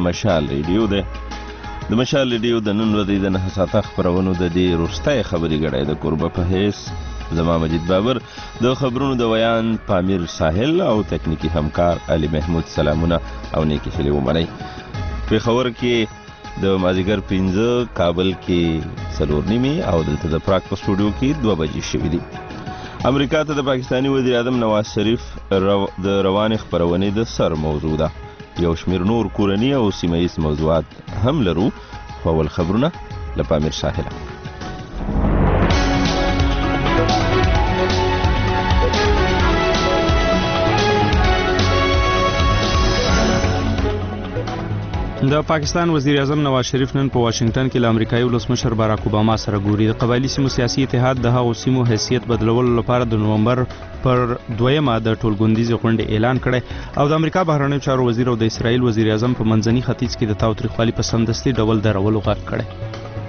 مشال ریډیو دی. د مشال ریډیو د نن ورځې د 9 ساعته خپرونو د دې وروستۍ خبري ګړی د کوربه په حیث زما مجید بابر، د خبرونو د ویان پامیر ساحل او تکنیکی همکار علي محمود سلامونه او نیکی خلی ومنئ. پېښور کې د مازدیګر 15، کابل کې 4:30 او دلته د پراګ په سټوډیو کې 2 بجې شوي دي. امریکا ته د پاکستاني وزیر اعظم نواز شریف د روانې خپرونې د سر موضوع ده. یو شمیر نور کورني او سیمهیز موضوعات هم لرو، خو اول خبرونه له پامیر ساحله. د پاکستان وزیر اعظم نواز شریف نن په واشنگټن کې له امریکایي ولسمشر باراک اوباما سره ګوري. د قبایلي سیمو سیاسي اتحاد د هغو سیمو حیثیت بدلولو لپاره د نومبر پر 2 د ټولګوندیزې غونډې اعلان کړی او د امریکا بهرنیو چارو وزیر او د اسرائیل وزیر اعظم په منځني ختیځ کې د تاوتریخوالي په سمدستي ډول درولو غږ کړی.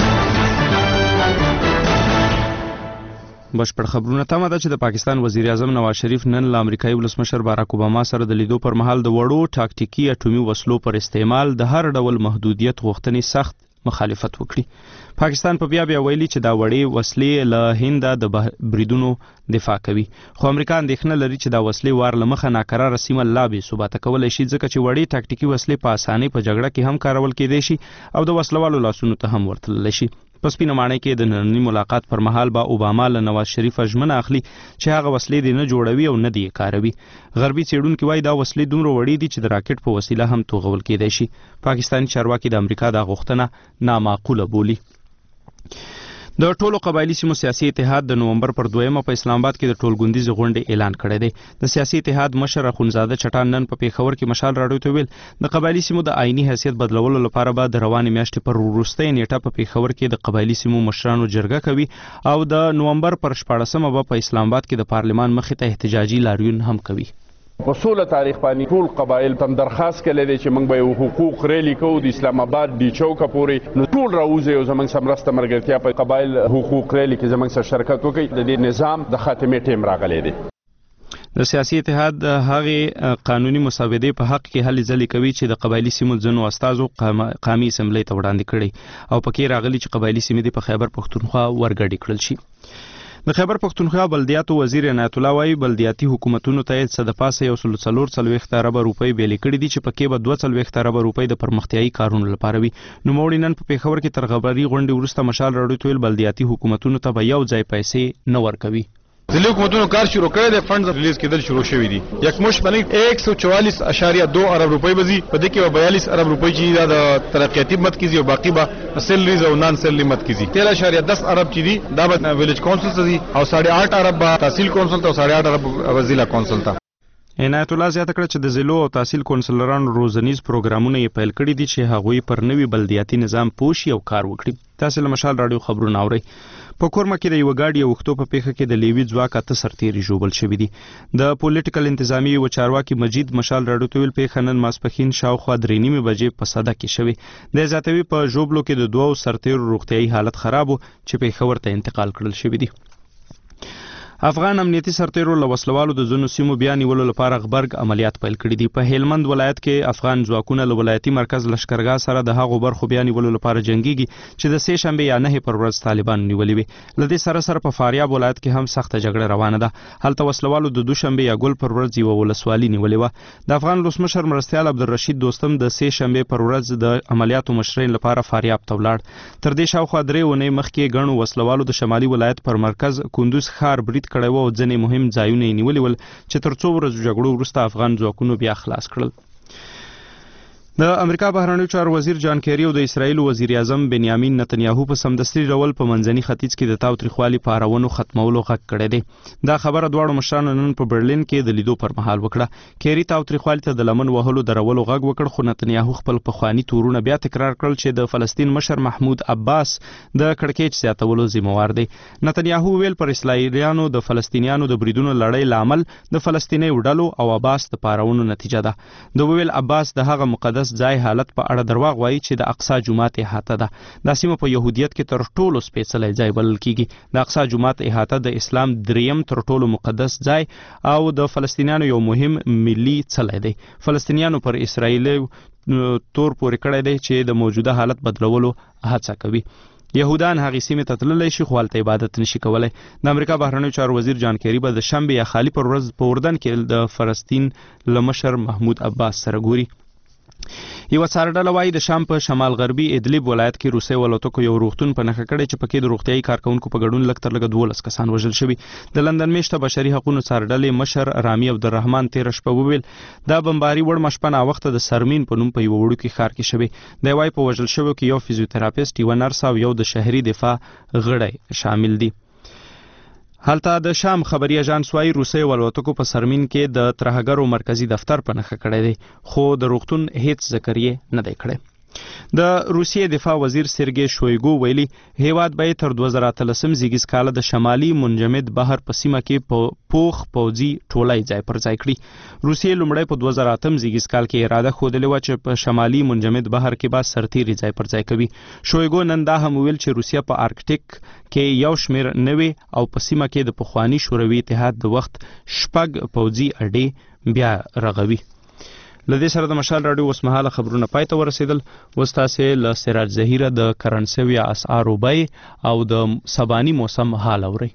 بشپړ خبرونه تمه ده چې د پاکستان وزیر اعظم نواز شریف نن له امریکایي ولسمشر باراک اوباما سره د لیدو پر مهال د وړو ټاکټیکي اټومي وسلو پر استعمال د هر ډول محدودیت غوښتنې سخت مخالفت وکړي. پاکستان په بیا ویلي چې دا وړې وسلې له هند د بریدونو دفاع کوي، خو امریکا اندېښنه لري چې دا وسلې وار له مخه ناقراره سیمه لا بې ثباته کولی شي، ځکه چې وړې ټاکټیکي وسلې په اسانۍ په جګړه کې هم کارول کېدای شي او د وسلوالو لاسونو ته هم ورتللی شي. په سپینه ماڼۍ کې د ننني ملاقات پر مهال به اوباما له نواز شریف ژمنه اخلي چې هغه وسلې دې نه جوړوي او نه دې یې کاروي. غربي څېړونکي وایي دا وسلې دومره وړې دي چې د راکټ په وسیله هم توغول کېدای شي. پاکستاني چارواکي د امریکا دا غوښتنه نامعقوله بولي. د ټولو قبایلي سیمو سیاسي اتحاد د نومبر پر 2 په اسلام آباد کې د ټولګوندیزې غونډې اعلان کړی دی. د سیاسي اتحاد مشر اخوندزاده چټان نن په پېښور کې مشال راډیو ته ویل د قبایلي سیمو د آئیني حیثیت بدلولو لپاره به د روانې میاشتې پر وروستۍ نیټه په پېښور کې د قبایلي سیمو مشرانو جرګه کوي او د نومبر پر 14 به په اسلام آباد کې د پارلمان مخې ته احتجاجي لاریون هم کوي. په سوله تاریخ باندې ټول قبایل تم درخواست کړی دی چې موږ به حقوق ریلی کوو د اسلام آباد دی چوکه پورې، نو ټول راوځي او زموږ سره مرسته ملګرتیا په قبایل حقوق ریلی کې زموږ سره شرکت وکړي. د دې نظام د خاتمې ټیم راغلی دی. د سیاسي اتحاد د هغې قانوني مسودې په حق کې هلې ځلې کوي چې د قبایلي سیمو ځینو استازو قامي اسمبلۍ ته وړاندې کړي او پکې راغلي چې قبایلي سیمې دې په خیبر پښتونخوا ورګډې کړل شي. د خیبر پښتونخوا بلدیاتو وزیر عنایت الله وایي بلدیاتي حکومتونو ته یې څه د پاسه 144 اربه روپۍ بیلې کړي دي چې پکې به 42 اربه روپۍ د پرمختیایي کارونو لپاره وي. نوموړي نن په پېښور کې تر خبري غونډې وروسته مشال راډیو ته ویل بلدیاتي حکومتونو ته به یو ځای پیسې نه ورکوي. ضلعي حکومتونو کار شروع کړی دی، فنډز ریلیز کېدل شروع شوي دي. یکمشت باندې 144.2 ارب روپۍ به ځي، په دې کې به 42 ارب روپۍ چې دا د ترقیاتي مد کېږي او باقي به سیلریز او نان سیلري مد کېږي. 13.10 ارب چې دي دا به ویلیج کونسل ته ځي او 8.5 ارب به تحصیل کونسل ته او 8.5 ارب به ضلع کونسل ته. عنایت الله زیاته کړه چې د ضلعو او تحصیل کونسلرانو روزنیز پروګرامونه یې پیل کړي دي چې هغوی پر نوي بلدیاتي نظام پوه شي او کار وکړي. تاسو له مشال راډیو خبرونه اورئ. په کورمه کې د یوه ګاډي او وختو په پیښه کې د لیوي ځواک 8 سرتیري ژوبل شوي دي. د پولیټیکل انتظامی و چارواکي مجید مشال راډیو ته ویل پیښه نن ماسپښین شاوخوا 3:30 بجې په صده کې شوې. د زیاتوي په ژوبلو کې د 2 سرتیرو روغتیایي حالت خراب و چې پېښور ته انتقال کړل شوي دي. افغان امنیتي سرتیرو له وسلوالو د ځینو سیمو بیا نیولو لپاره غبرګ عملیات پیل کړي دي. په هلمند ولایت کې افغان ځواکونه له ولایتي مرکز لشکرګاه سره د هغو برخو بیا نیولو لپاره جنګیږي چې د 3 شنبې یا 9 پر ورځ طالبان نیولې وي. له دې سره په فاریاب ولایت کې هم سخته جګړه روانه ده. هلته وسلوالو د 2 شنبې یا ګل پر ورځ یوه ولسوالي نیولې وه. د افغان ولسمشر مرستیال عبدالرشید دوستم د 3 شنبې پر ورځ د عملیاتو مشرۍ لپاره فاریاب ته ولاړ. تر دې شاوخوا 3 اونۍ مخکې ګڼو وسلوالو د شمالي ولایت پر مرکز کندوز ښار برید کړی و او ځینې مهم ځایونه یې نیولي ول چې تر څو ورځو جګړو وروسته افغان ځواکونو بیا خلاص کړل. د امریکا بهرنیو چارو وزیر جان کیری او د اسرائیل وزیر اعظم بنیامین نتنیاهو په سمدستي ډول په منځني ختیځ کې د تاوتریخوالي په اړونو ختمولو غږ کړی دی. دا خبره دواړو مشرانو نن په برلین کې د لیدو پر مهال وکړه. کیری تاوتریخوالي ته د لمن وهلو درولو غږ وکړ، خو نتنیاهو خپل پخواني تورونه بیا تکرار کړل چې د فلسطین مشر محمود عباس د کړکېچ زیاتولو ذمہوار دی. نتنیاهو ویل پر اسرائیلیانو د فلسطینیانو د بریدونو لړۍ لامل د فلسطیني وډلو او عباس د پارونو نتیجه ده. دوی ویل عباس د هغه مقدس مقدس ځای حالت په اړه درواغ وایي چې د اقصی جومات احاطه ده. دا سیمه په یهودیت کې تر ټولو سپېڅلی ځای بلل کیږي. د اقصی جومات احاطه د اسلام دریم تر ټولو مقدس ځای او د فلسطینیانو یو مهم ملي څلی دی. فلسطینیانو پر اسرائیل تور پورې کړی دی چې د موجوده حالت بدلولو هڅه کوي. یهودان هغې سیمې ته تللی شي خو هلته عبادت نشي کولی. د امریکا بهرنیو چارو وزیر جان کیری به د شنبې یا خالي پر ورځ په اردن کې د فلسطین له مشر محمود عباس سره ګوري. یوه څاره ډله وایي د شام په شمال غربي ادلب ولایت کې روسي ولوتکو یو روغتون په نښه کړی چې پکې د روغتیایي کارکوونکو په ګډون لږ تر لږه 12 کسان وژل شوي. د لندن میشته بشري حقوقو څاره ډلې مشر رامي عبدالرحمن تېره شپه وویل دا بمباري وړمه شپه ناوخته د سرمین په نوم په یوه وړوکي ښار کې شوې. دی وایي په وژل شویو کې یو فزیوتراپیسټ، یوه نرس او یو د شهري دفاع غړی شامل دي. هلته د شام خبري اژانس وایي روسي ولوتکو په سرمین کې د ترهګرو مرکزي دفتر په نښه کړی دی خو د روغتون هیڅ ذکر یې نه دی کړی. د روسیې دفاع وزیر سرګی شویګو ویلي هیواد به تر 2013 زیږیز کاله د شمالي منجمد بحر په سیمه کې پوخ پوځي ټولۍ ځای پر ځای کړي. روسیې لومړی په 2008 زیږیز کال کې اراده ښودلې وه چې په شمالي منجمد بحر کې به سرتیري ځای پر ځای کوي. شویګو نن دا هم ویل چې روسیه په ارکټیک کې یو شمېر نوې او په سیمه کې د پخواني شوروي اتحاد د وخت 6 پوځي اډې بیا رغوي. لدې سره د مشال راډیو اوسمهاله خبرونه پای ته ورسېدل. اوس تاسې له سراج ظهیره د کرنسوي اسعارو بیې او د سباني موسم حال اورئ.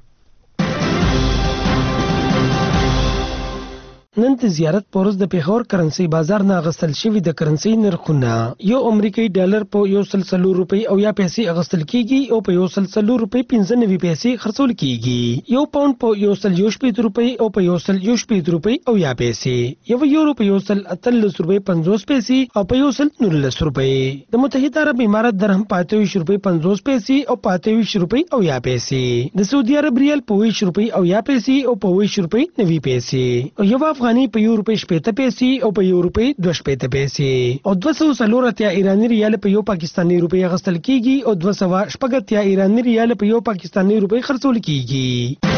نن د زیارت په ورځ د پیښور کرنسي بازار نه اغستل شوي د کرنسي نرخونه یو امریکایي ډالر په 140 روپۍ او یا پیسې اغستل کیږي او په 140 روپۍ 95 پیسې خرڅول کیږي. یو پاوند په 140 روپۍ او په 140 روپۍ او یا پیسې. یو یورو په 138 روپۍ 50 پیسې او په 119 روپۍ. د متحده عرب امارات درهم په 28 روپۍ 50 پیسې او په 28 روپۍ او یا پیسې. د سعودي عرب ریال په 20 روپۍ او یا پیسې او په 20 روپۍ 90 پیسې. او یو افغاني په 1 روپۍ 70 پیسې او په 1 روپۍ 2 پیسې. او 240 ایرانی ریال په یو پاکستانی روپۍ اغستل کیږي او 280 ایرانی ریال په یو پاکستانی روپۍ خرڅول کیږي.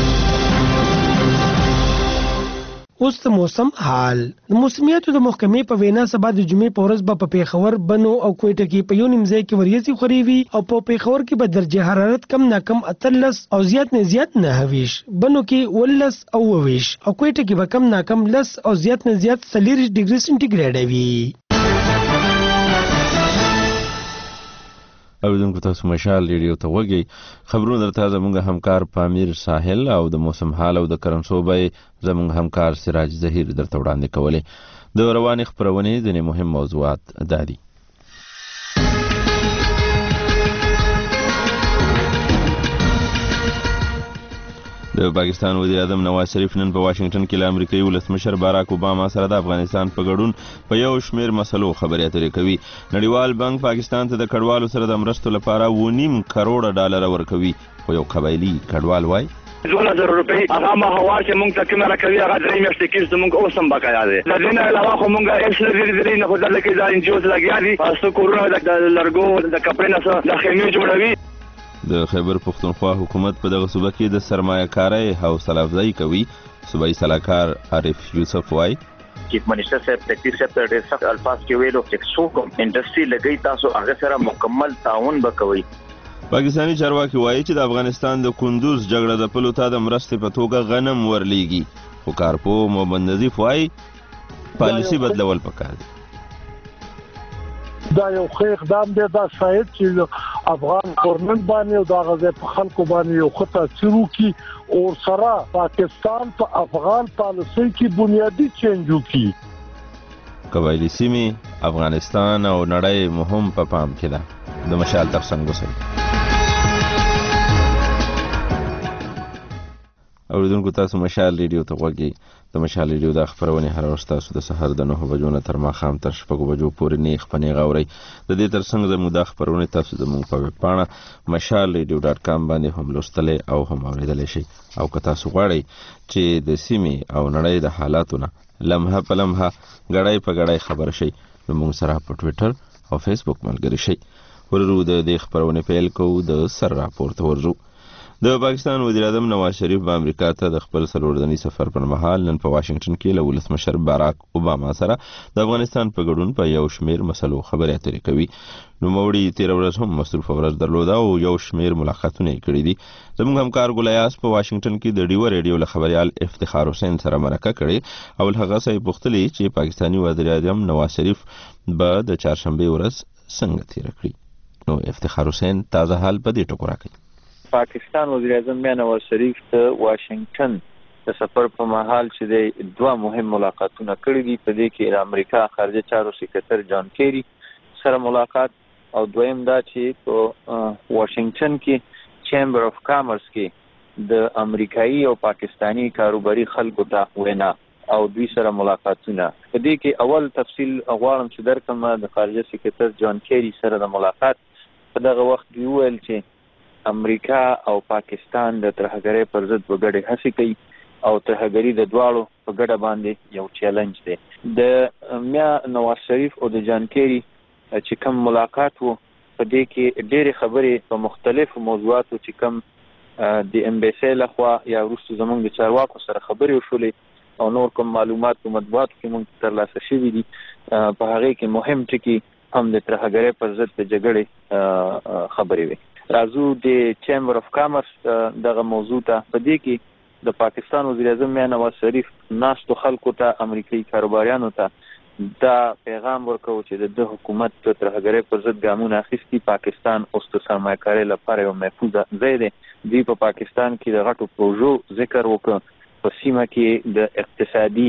اوس د موسم حال. د موسمیاتو د محکمې په وینا سبا د جمعې په ورځ به په پیښور، بنو او کوټه کې په یو نیم ځای کې وریځې خورې وي او په پیښور کې به درجه حرارت کم نه کم 18 او زیات نه زیات 29، بنو کې 19 او 20 او کوټه کې به کم نه کم 10 او زیات نه زیات 40 ډیګري سنټیګریډ وي. اوریدونکو تاسو مشال ریډیو ته وګورئ. خبرونه درته زموږ همکار پامیر ساحل او د موسم حال او د کرنسو بیې زموږ همکار سراج ظهیر درته وړاندې کولې. د روانې خپرونې ځینې مهم موضوعات دا دي. د پاکستان وزیر اعظم نواز شریف نن په واشنگټن کې له امریکایي ولسمشر باراک اوباما سره د افغانستان په ګډون په یو شمېر مسلو خبرې اترې کوي. نړیوال بانک پاکستان ته د کډوالو سره د مرستو لپاره 2.5 کروڑ ډالر ورکوي، خو یو قبایلي کډوال وایي 2000 روپۍ هغه ماهوار چې موږ ته کومه راکوي هغه 3 میاشتې کېږي زموږ اوس هم بقایا دی. له دې نه علاوه خو موږ هېڅ نه نه خو دلته کې دا انجیوز لګیا دي څو کورونه د لرګو د کپړې نه څه د خیمې جوړوي. د خیبر پښتونخوا حکومت په دغه صوبه کې د سرمایه کارۍ حوصله افزایي کوي. صوبایي سلاکار عارف یوسف وایي چیف منسٹر صاحب سیکرټری صاحب ته ډېر سخت الفاظ کې ویلو چې څوک انډسټري لګي تاسو هغه سره مکمل تعاون وکوي. پاکستاني چارواکي وایي چې د افغانستان د کندوز جګړه د پلو ته د مرستې په توګه غنم ورلیږي، خو کارپو محمد نظیف وایي پالیسي بدلول پکار دي. دا یو ښه اقدام دی، دا شاید چې افغان گورنمنت باندې او د غزې په خلکو باندې یو ښه تاثیر وکړي او سره پاکستان په افغان پالیسۍ کې بنیادي چینج وکړي. قبایلي سیمې، افغانستان او نړۍ مهم په پام کې ده. د مشال ترڅنګ اوسئ. اوریدونکو تاسو مشال ریډیو ته وګورئ. د مشال ریډیو د خبرونې هر ورځ تاسو د سحر د 9 بجو نه تر ماښام تر 6 بجو پورې نیغ په نیغ اورئ. د دې ترڅنګ زموږ د خبرونې تاسو زموږ په ویب پاڼه mashalradio.com باندې هم لوستلی او هم اوریدلی شئ. او که تاسو غواړئ چې د سیمې او نړۍ د حالاتو نه لمحه په لمحه ګړی په ګړی خبر شئ نو موږ سره په ټویټر او فیسبوک ملګري شئ. ورو د دې خبرونې پیل کوو، د سر راپور ته ورځو. د پاکستان وزیر اعظم نواز شریف په امریکا ته د خپل څلورځني سفر پر مهال نن په واشنگټن کې له ولسمشر باراک اوباما سره د افغانستان په ګډون په یو شمېر مسلو خبرې اترې کوي. نوموړي تېره ورځ هم مصروفه ورځ درلوده او یو شمېر ملاقاتونه یې کړي دي. زموږ همکار ګلیاس په واشنگټن کې د ډیوه ریډیو له خبریال افتخار حسین سره مرکه کړې او له هغه څخه یې پوښتلې چې پاکستاني وزیر اعظم نواز شریف به د چهارشنبې ورځ څنګه تېره کړي. نو افتخار حسین تازه حال په دې ټکو راکوي. پاکستان وزیر اعظم بیا نواز شریف ته واشنگټن د سفر په مهال چې د دوه مهم ملاقاتونه کړي دي. په دې کې د امریکا خارجه چارو سکرټر جان کیری سره ملاقات او دویم دا چې په واشنگټن کې چیمبر اف کامرس کې د امریکایي او پاکستانی کاروباري خلکو ته وینا او دوی سره ملاقاتونه. په دې کې اول تفصیل غواړم چې درکم د خارجه سکرټر جان کیری سره د ملاقات په دغه وخت دی ویل چې امریکا او پاکستان د ترهګرۍ پر ضد وګړي هڅې کوي او ترهګري د دواړو په ګډه باندې یو چیلنج دی. د میا نواز شریف او د جان کیری چې کوم ملاقات وو په دې کې ډېرې خبرې په مختلفو موضوعاتو چې کوم د امبیسي لخوا یا وروسته زموږ د چارواکو سره خبرې وشولې او نور کوم معلومات په مطبوعاتو کې موږ ترلاسه شوي دي. په هغې کې مهم ټکي هم د ترهګرۍ پر ضد د جګړې خبرې وي. راځو د چیمبر اف کامرس دغه موضوع ته. په دې کې د پاکستان وزیر اعظم میا نواز شریف ناستو خلکو ته امریکایي کاروباریانو ته دا پیغام ورکو چې د حکومت د ترهګرۍ پر ضد ګامونه اخیستي. پاکستان اوس د سرمایه‌کارۍ لپاره یو محفوظ ځای دی. دوی په پاکستان کې د غټو پروژو ذکر وکړ، په سیمه کې د اقتصادي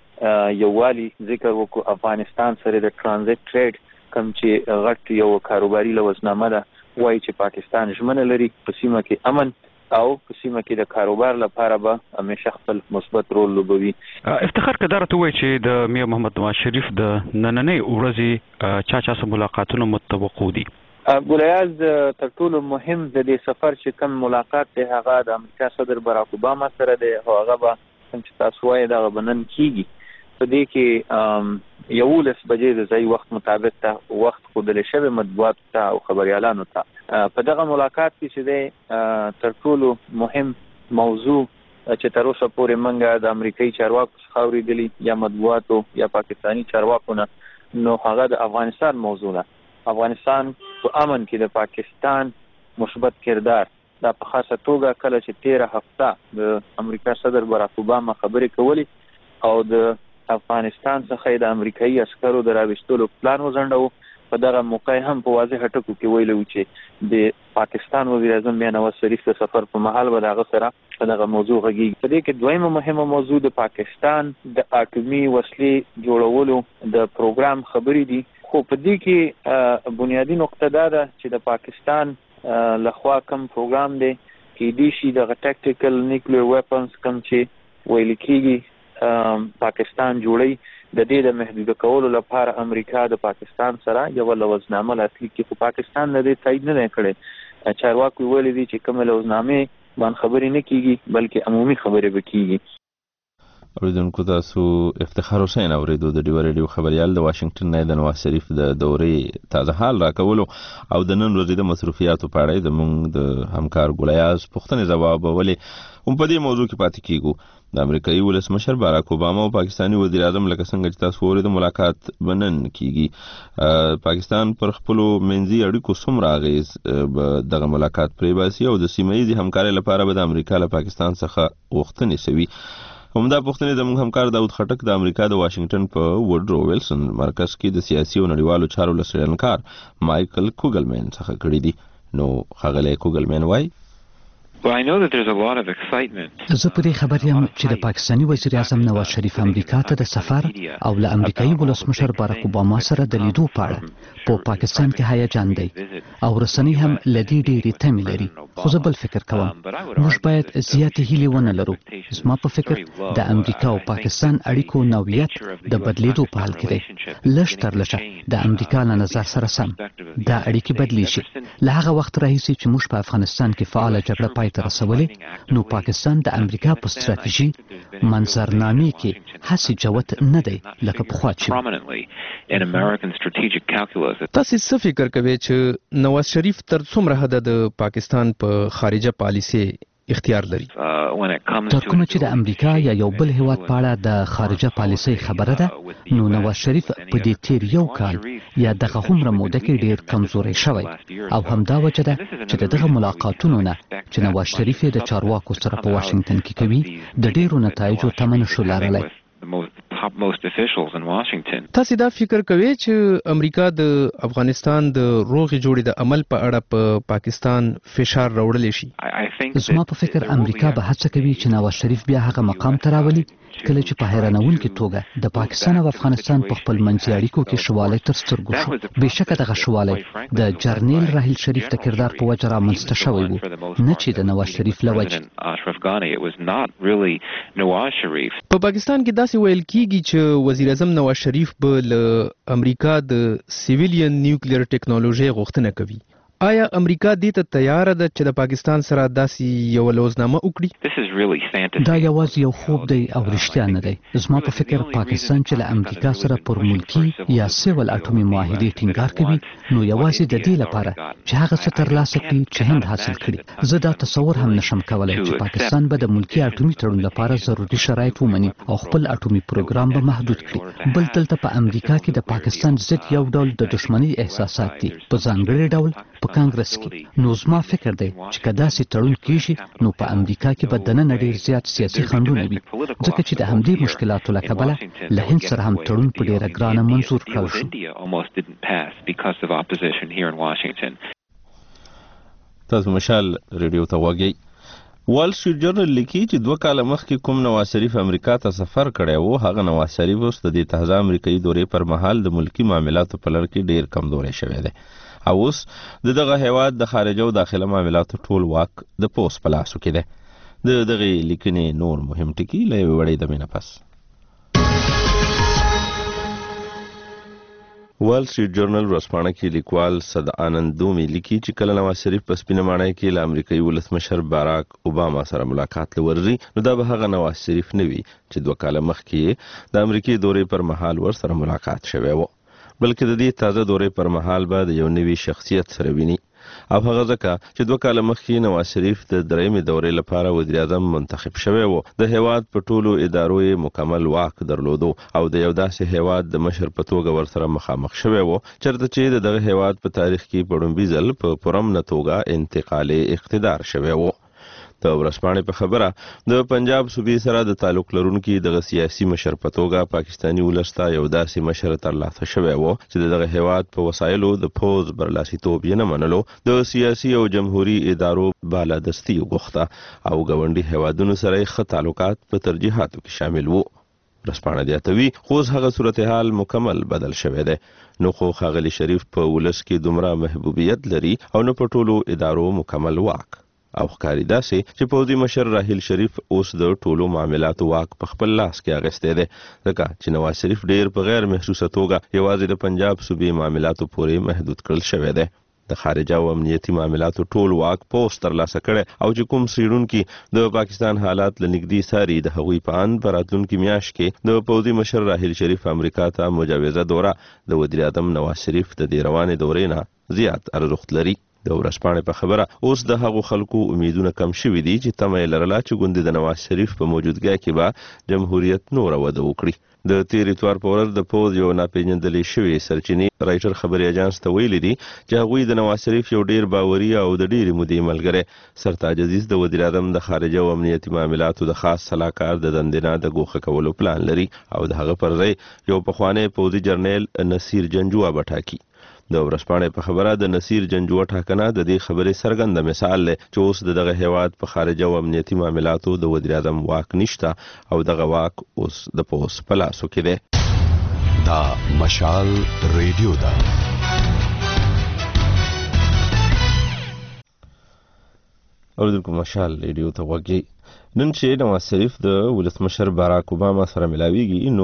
یووالي ذکر وکړو. افغانستان سره د ټرانزیت ټریډ کوم چې غټ یو کاروباري لوزنامه ده وایي چې پاکستان ژمنه لري په سیمه کې امن او په سیمه کې د کاروبار لپاره به همیشه خپل مثبت رول لوبوي. افتخار که درته وایي چې د میا محمد نواز شریف د نننۍ ورځې چا سره ملاقاتونه متوقع دي؟ ګلیاز تر ټولو مهم د دې سفر چې کوم ملاقات دی هغه د امریکا صدر باراک اوباما سره دی او هغه به چې تاسو وایي دغه به نن کیږي. په دې کې 11 بجې د ځای وخت مطابق ته وخت ښودل شوی مطبوعاتو ته او خبریالانو ته. په دغه ملاقات کې چې دی تر ټولو مهم موضوع چې تر اوسه پورې موږ د امریکایي چارواکو څخه اورېدلي یا مطبوعاتو یا پاکستاني چارواکو نه، نو هغه د افغانستان موضوع ده. افغانستان په امن کې د پاکستان مثبت کردار دا په خاصه توګه کله چې 13 هفته د امریکا صدر باراک اوباما خبرې کولې او د افغانستان څخه د امریکایي عسکرو د راوستلو پلان وځنډو. په دغه موقع هم په واضح ټکو کې ویلو چې د پاکستان وزیر اعظم میا نواز شریف د سفر په مهال به دغه سره په دغه موضوع غږیږي. په دې کې دویمه مهمه موضوع د پاکستان د اټومي وسلې جوړولو د پروګرام خبرې دي. خو په دې کې بنیادی نقطه دا ده چې د پاکستان لخوا کوم پروګرام دی کې دي شي د ټاکټیکل نیوکلیر ویپنز کوم چې ویل کېږي پاکستان جوړي. د دې د محدود کولو لپاره امریکا د پاکستان سره یو لوزنامه لاسلیک کړي. خو پاکستان د دې تایید نه کړي. چارواکو ویلي دي چې کوم لوزنامه باندې خبرې نه کیږي بلکې عمومي خبرې به کیږي. اوریدونکو تاسو افتخار حسین اوریدو د ډیوه ریډیو خبریال د واشنگټن نه د نواز شریف د دورې تازه حال راکولو او د نن ورځې د مصروفیاتو په اړه زموږ د همکار ګلیاز پوښتنې ځواب ولې هم په دې موضوع کې پاتې کیږو. د امریکایي ولسمشر باراک اوباما او پاکستاني وزیر اعظم لکه څنګه چې تاسو ورته ملاقات بنن کیږي. پاکستان پر خپل منځي اړیکو څومره اغیز دغه ملاقات پرې باسي او د سیمه ییزې همکارۍ لپاره به د امریکا له پاکستان څخه غوښتنې شوي. همدا پوښتنې زموږ همکار داود خټک د امریکا د واشنگټن په وډرو ویلسن مرکز کې د سیاسي او نړیوالو چارو لسرنکار مایکل کوګلمن څخه کړی دي. نو ښاغلی کوګلمن وایي زه په دې خبر یم چې د پاکستاني وزیر اعظم نواز شریف امریکا ته د سفر او له امریکایي ولسمشر باراک اوباما سره د لیدو په اړه په پاکستان کې هیجان دی او رسنۍ هم له دې ډېرې تمې لري. خو زه بل فکر کوم موږ باید زیاتې هیلې ونه لرو. زما په فکر د امریکا او پاکستان اړیکو نوعیت د بدلیدو په حال کې دی، لږ تر لږه د امریکا له نظر سره سم. دا اړیکې بدلی شي. له هغه وخت راهیسې چې موږ په افغانستان کې فعاله جګړه پای ته رسولې، نو پاکستان د امریکا په ستراتیژي منظرنامې کې هسې جوت نه دی لکه پخوا چې. تاسو څه فکر کوئ چې نواز شریف تر څومره حده د پاکستان په خارجه پالیسي اختیار لري؟ تر کومه چې د امریکا یا یو بل هیواد په اړه د خارجه پالیسۍ خبره ده، نو نواز شریف په دې تیر یو کال یا دغه هومره موده کې ډیر کمزوری شوی، او همدا وجه ده چې دغه ملاقاتونو نه چې نواز شریف د چارواکو سره په واشنگټن کې کوي د ډیرو نتایجو تمه نشو لرلی. تاسو دا فکر کوئ چې امریکا د افغانستان د روغې جوړې د عمل په اړه په پاکستان فشار راوړلی شي؟ زما په فکر امریکا به هڅه کوي چې نواز شریف بیا هغه مقام ته راولي کله چې په حیرانونکې توګه د پاکستان او افغانستان په خپل منځي اړیکو کې شوالی تر سترګو شو. بېشکه دغه شوالی د جرنیل راحیل شریف د کردار په وجه رامنځته شوی و، نه چې د نواز شریف له وجې. په پاکستان کې داسې ویل کیږي چې وزیر اعظم نواز شریف به له امریکا د سیویلین نیوکلیر ټیکنالوژي غوښتنه کوي. آیا امریکا دې ته تیار ده چې د پاکستان سره داسې یو لوزنامه وکړي؟ دا یوازې یو خوب دی او رښتیا نه دی. زما په فکر پاکستان چې له امریکا سره پر ملکی یا سیول اټومي معاهدې ټینګار کوي، نو یوازې د دې لپاره چې هغه څه ترلاسه کړي چې هند حاصل کړي. زه دا تصور هم نشم کولی چې پاکستان به د ملکی اټومي تړون لپاره ضروري شرایط ومني او خپل اټومي پروګرام به محدود کړي. بل دلته په امریکا کې د پاکستان ضد یو ډول د دښمنۍ احساسات دي، په ځانګړي ډول په کانګرس کې. نو زما فکر دی چې که داسې تړون کیږي، نو په امریکا کې به دننه ډیر زیات سیاسي خنډونه وي، ځکه چې د همدې مشکلاتو له کبله له هند سره هم تړون په ډیره ګرانه منظور کړل شو. تاسو مشال ریډیو ته وګورئ. وال سټریټ جرنل لیکي چې 2 کاله مخکې کوم نواز شریف امریکا ته سفر کړی و، هغه نواز شریف اوس د دې تازه امریکایي دورې پر مهال د ملکی معاملاتو په لړ کې ډیر کمزوری شوی دی، او اوس د دغه هیواد د خارجه او داخله معاملاتو ټول واک د پوس په لاسو کې دی. د دغه لیکنې نور مهم ټکي له یوې وړې دمې نه پس. وال سټریټ جرنل ورځپاڼه کې لیکوال صد آنند دومي لیکي چې کله نواز شریف په سپینه ماڼۍ کې له امریکایي ولسمشر باراک اوباما سره ملاقات لورځي، نو دا به هغه نواز شریف نه وي چې 2 کاله مخکې د امریکایي دورې پر مهال ورسره ملاقات شوی و، بلکې د دې تازه دورې پر مهال به د یو نوي شخصیت سره ویني. او هغه ځکه چې 2 کاله مخکې نواز شریف د درېیمې دورې لپاره وزیر اعظم منتخب شوی و. د هیواد په ټولو ادارو یې مکمل واک درلودو او د یو داسې هیواد د مشر په توګه ورسره مخامخ شوی و چېرته چې دغه هیواد په تاریخ کې په لومړي ځل په پرامنه توګه انتقالي اقتدار شوی و. د ورځپاڼې په خبره د پنجاب صوبې سره د تعلق لرونکي دغه سیاسي مشر په توګه پاکستاني ولس ته یو داسې مشر ترلاسه شوی و چې دغه هیواد په وسایلو د پوز برلاسیتوب یې نه منلو، د سیاسي او جمهوري ادارو بالادستي وغوښته او ګاونډي هیوادونو سره یې ښه تعلقات په ترجیحاتو کې شامل وو. ورځپاڼه زیاتوي خو اوس هغه صورتحال مکمل بدل شوی دی، نو خو ښاغلي شریف په ولس کې دومره محبوبیت لري او نه په ټولو ادارو مکمل واک، او ښکاري داسې چې پوځي مشر راحیل شریف اوس د ټولو معاملاتو واک په خپل لاس کې اخیستی دی، ځکه چې نواز شریف ډیر په غیر محسوسه توګه یوازې د پنجاب صوبې معاملاتو پورې محدود کړل شوی دی. د خارجه او امنیتي معاملاتو ټول واک پوس ترلاسه کړی او چې کوم څېړونکي د پاکستان حالات له نږدې څاري، د هغوی په اند په راتلونکي میاشت کې د پوځي مشر راحیل شریف امریکا ته مجوزه دوره د وزیر اعظم نواز شریف د دې روانې دورې نه زیات ارزښت لري. د ورځپاڼې په خبره اوس د هغو خلکو امیدونه کم شوي دي چې تمه یې لرله چې ګوندې د نواز شریف په موجودګۍ کې به جمهوریت نوره وده وکړي. د تیر اتوار په ورځ د پوز یو ناپېژندلې شوې سرچینې رایټر خبري اجانس ته ویلي دي چې هغوی د نواز شریف یو ډیر باوري او د ډیرې مودې ملګری سرتاج عزیز د وزیر اعظم د خارجه او امنیتي معاملاتو د خاص سلاکار د دندې نه د ګوښه کولو پلان لري او د هغه پر ځای یو پخوانی پوځي جرنیل نصیر جنجوه به ټاکي. د ورځپاڼې په خبره د نصیر جنجوه ټاکنه د دې خبرې څرګنده مثال دی چې اوس د دغه هیواد په خارجه او امنیتي معاملاتو د وزیر اعظم واک نشته او دغه واک اوس د پوس په لاسو کې دی. دا مشال ریډیو ده. اوریدونکو مشال ریډیو ته وګورئ. نن چې نواز شریف د ولسمشر باراک اوباما سره ملاویږي، نو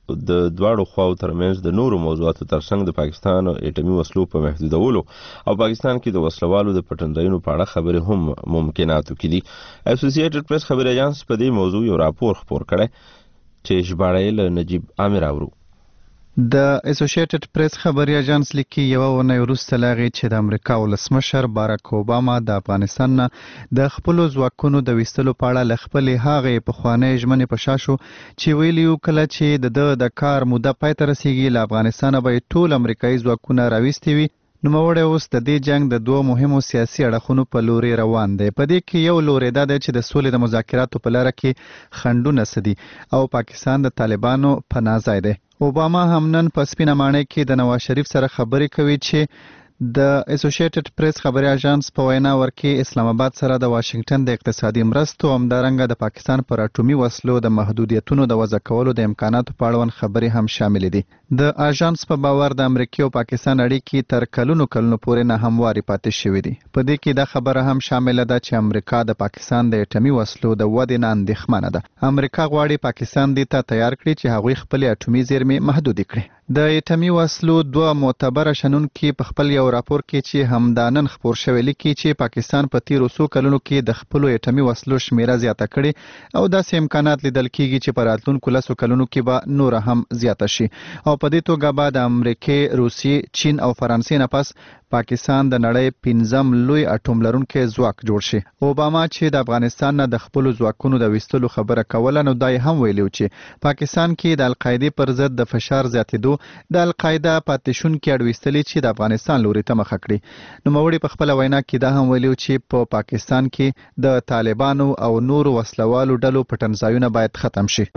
د دواړو خواو ترمنځ د نورو موضوعاتو ترڅنګ د پاکستان اټومي وسلو په محدودولو او پاکستان کې د وسلوالو د پټنځایونو په اړه خبرې هم ممکناتو کې دي. اسوسییټډ پریس خبري اژانس په دې موضوع یو راپور خپور کړی چې ژباړه له نجیب عامر اورو. د اسوسییټډ پریس خبري اژانس لیکي یو ونې وروسته لاغي چې د امریکا ولسمشر باراک اوباما د افغانستان نه د خپل ځواکونو د وستلو په اړه لخپل هغه په خوانې ژمنې په شاشو چې ویلیو کله چې د کار موده پای ته رسیدي له افغانستان به ټول امریکایي ځواکونه راوستي وي. نو موږ اوس د دې جنگ د دوه مهمو سیاسي اړخونو په لوري روان دی. په دې کې یو لوري دا دی چې د سولې د مذاکراتو په لار کې خنډونه سدي او پاکستان د طالبانو پناه ځای دی. اوباما هم نن په سپینه ماڼۍ کې د نواز شریف سره خبرې کوي چې د اسوسییټډ پریس خبري اژانس په وینا ورکې اسلام آباد سره د واشنگټن د اقتصادي مرستو همدارنګه د پاکستان پر اټومي وسلو د محدودیتونو د وضع کولو د امکاناتو په اړوند خبرې هم شامل دي. د اژانس په باور د امریکا او پاکستان اړیکې تر کلونو پورې نه همواري پاتې شوې دي. په دې کې دا خبره هم شامل ده چې امریکا د پاکستان د اټومي وسلو د ودې نه اندېښمنه ده. امریکا غواړي پاکستان دې ته تیار کړي چې هغوی خپل اټومي زیرمې محدود کړي. د اټومي وسلو دوه معتبر شنونکي په خپل یو راپور کې چې همدانن خبر شوی لیکي چې پاکستان په تیرو څو کلونو کې د خپل اټومي وسلو شمیره زیاته کړي او داسې امکانات لیدل کیږي چې په راتلونکو لسو کلونو کې به نور هم زیاته شي او په دې توګه به د امریکا، روسیې، چین او فرانسې نه پس پاکستان د نړۍ 5م لوی اټوم لرونکي ځواک جوړ شي. اوباما چې د افغانستان نه د خپل ځواکونو د وستلو خبره کوله نو دای هم ویلو چې پاکستان کې د القاعده پر ضد د فشار زیاتېدو د القاعده پاتېشون کې اړوستلې چې د افغانستان لوري ته مخ کړي. نو موري په خپل وینا کې دا هم ویلو چې په پاکستان کې د طالبانو او نورو وسلوالو ډلو پټنځایونه باید ختم شي.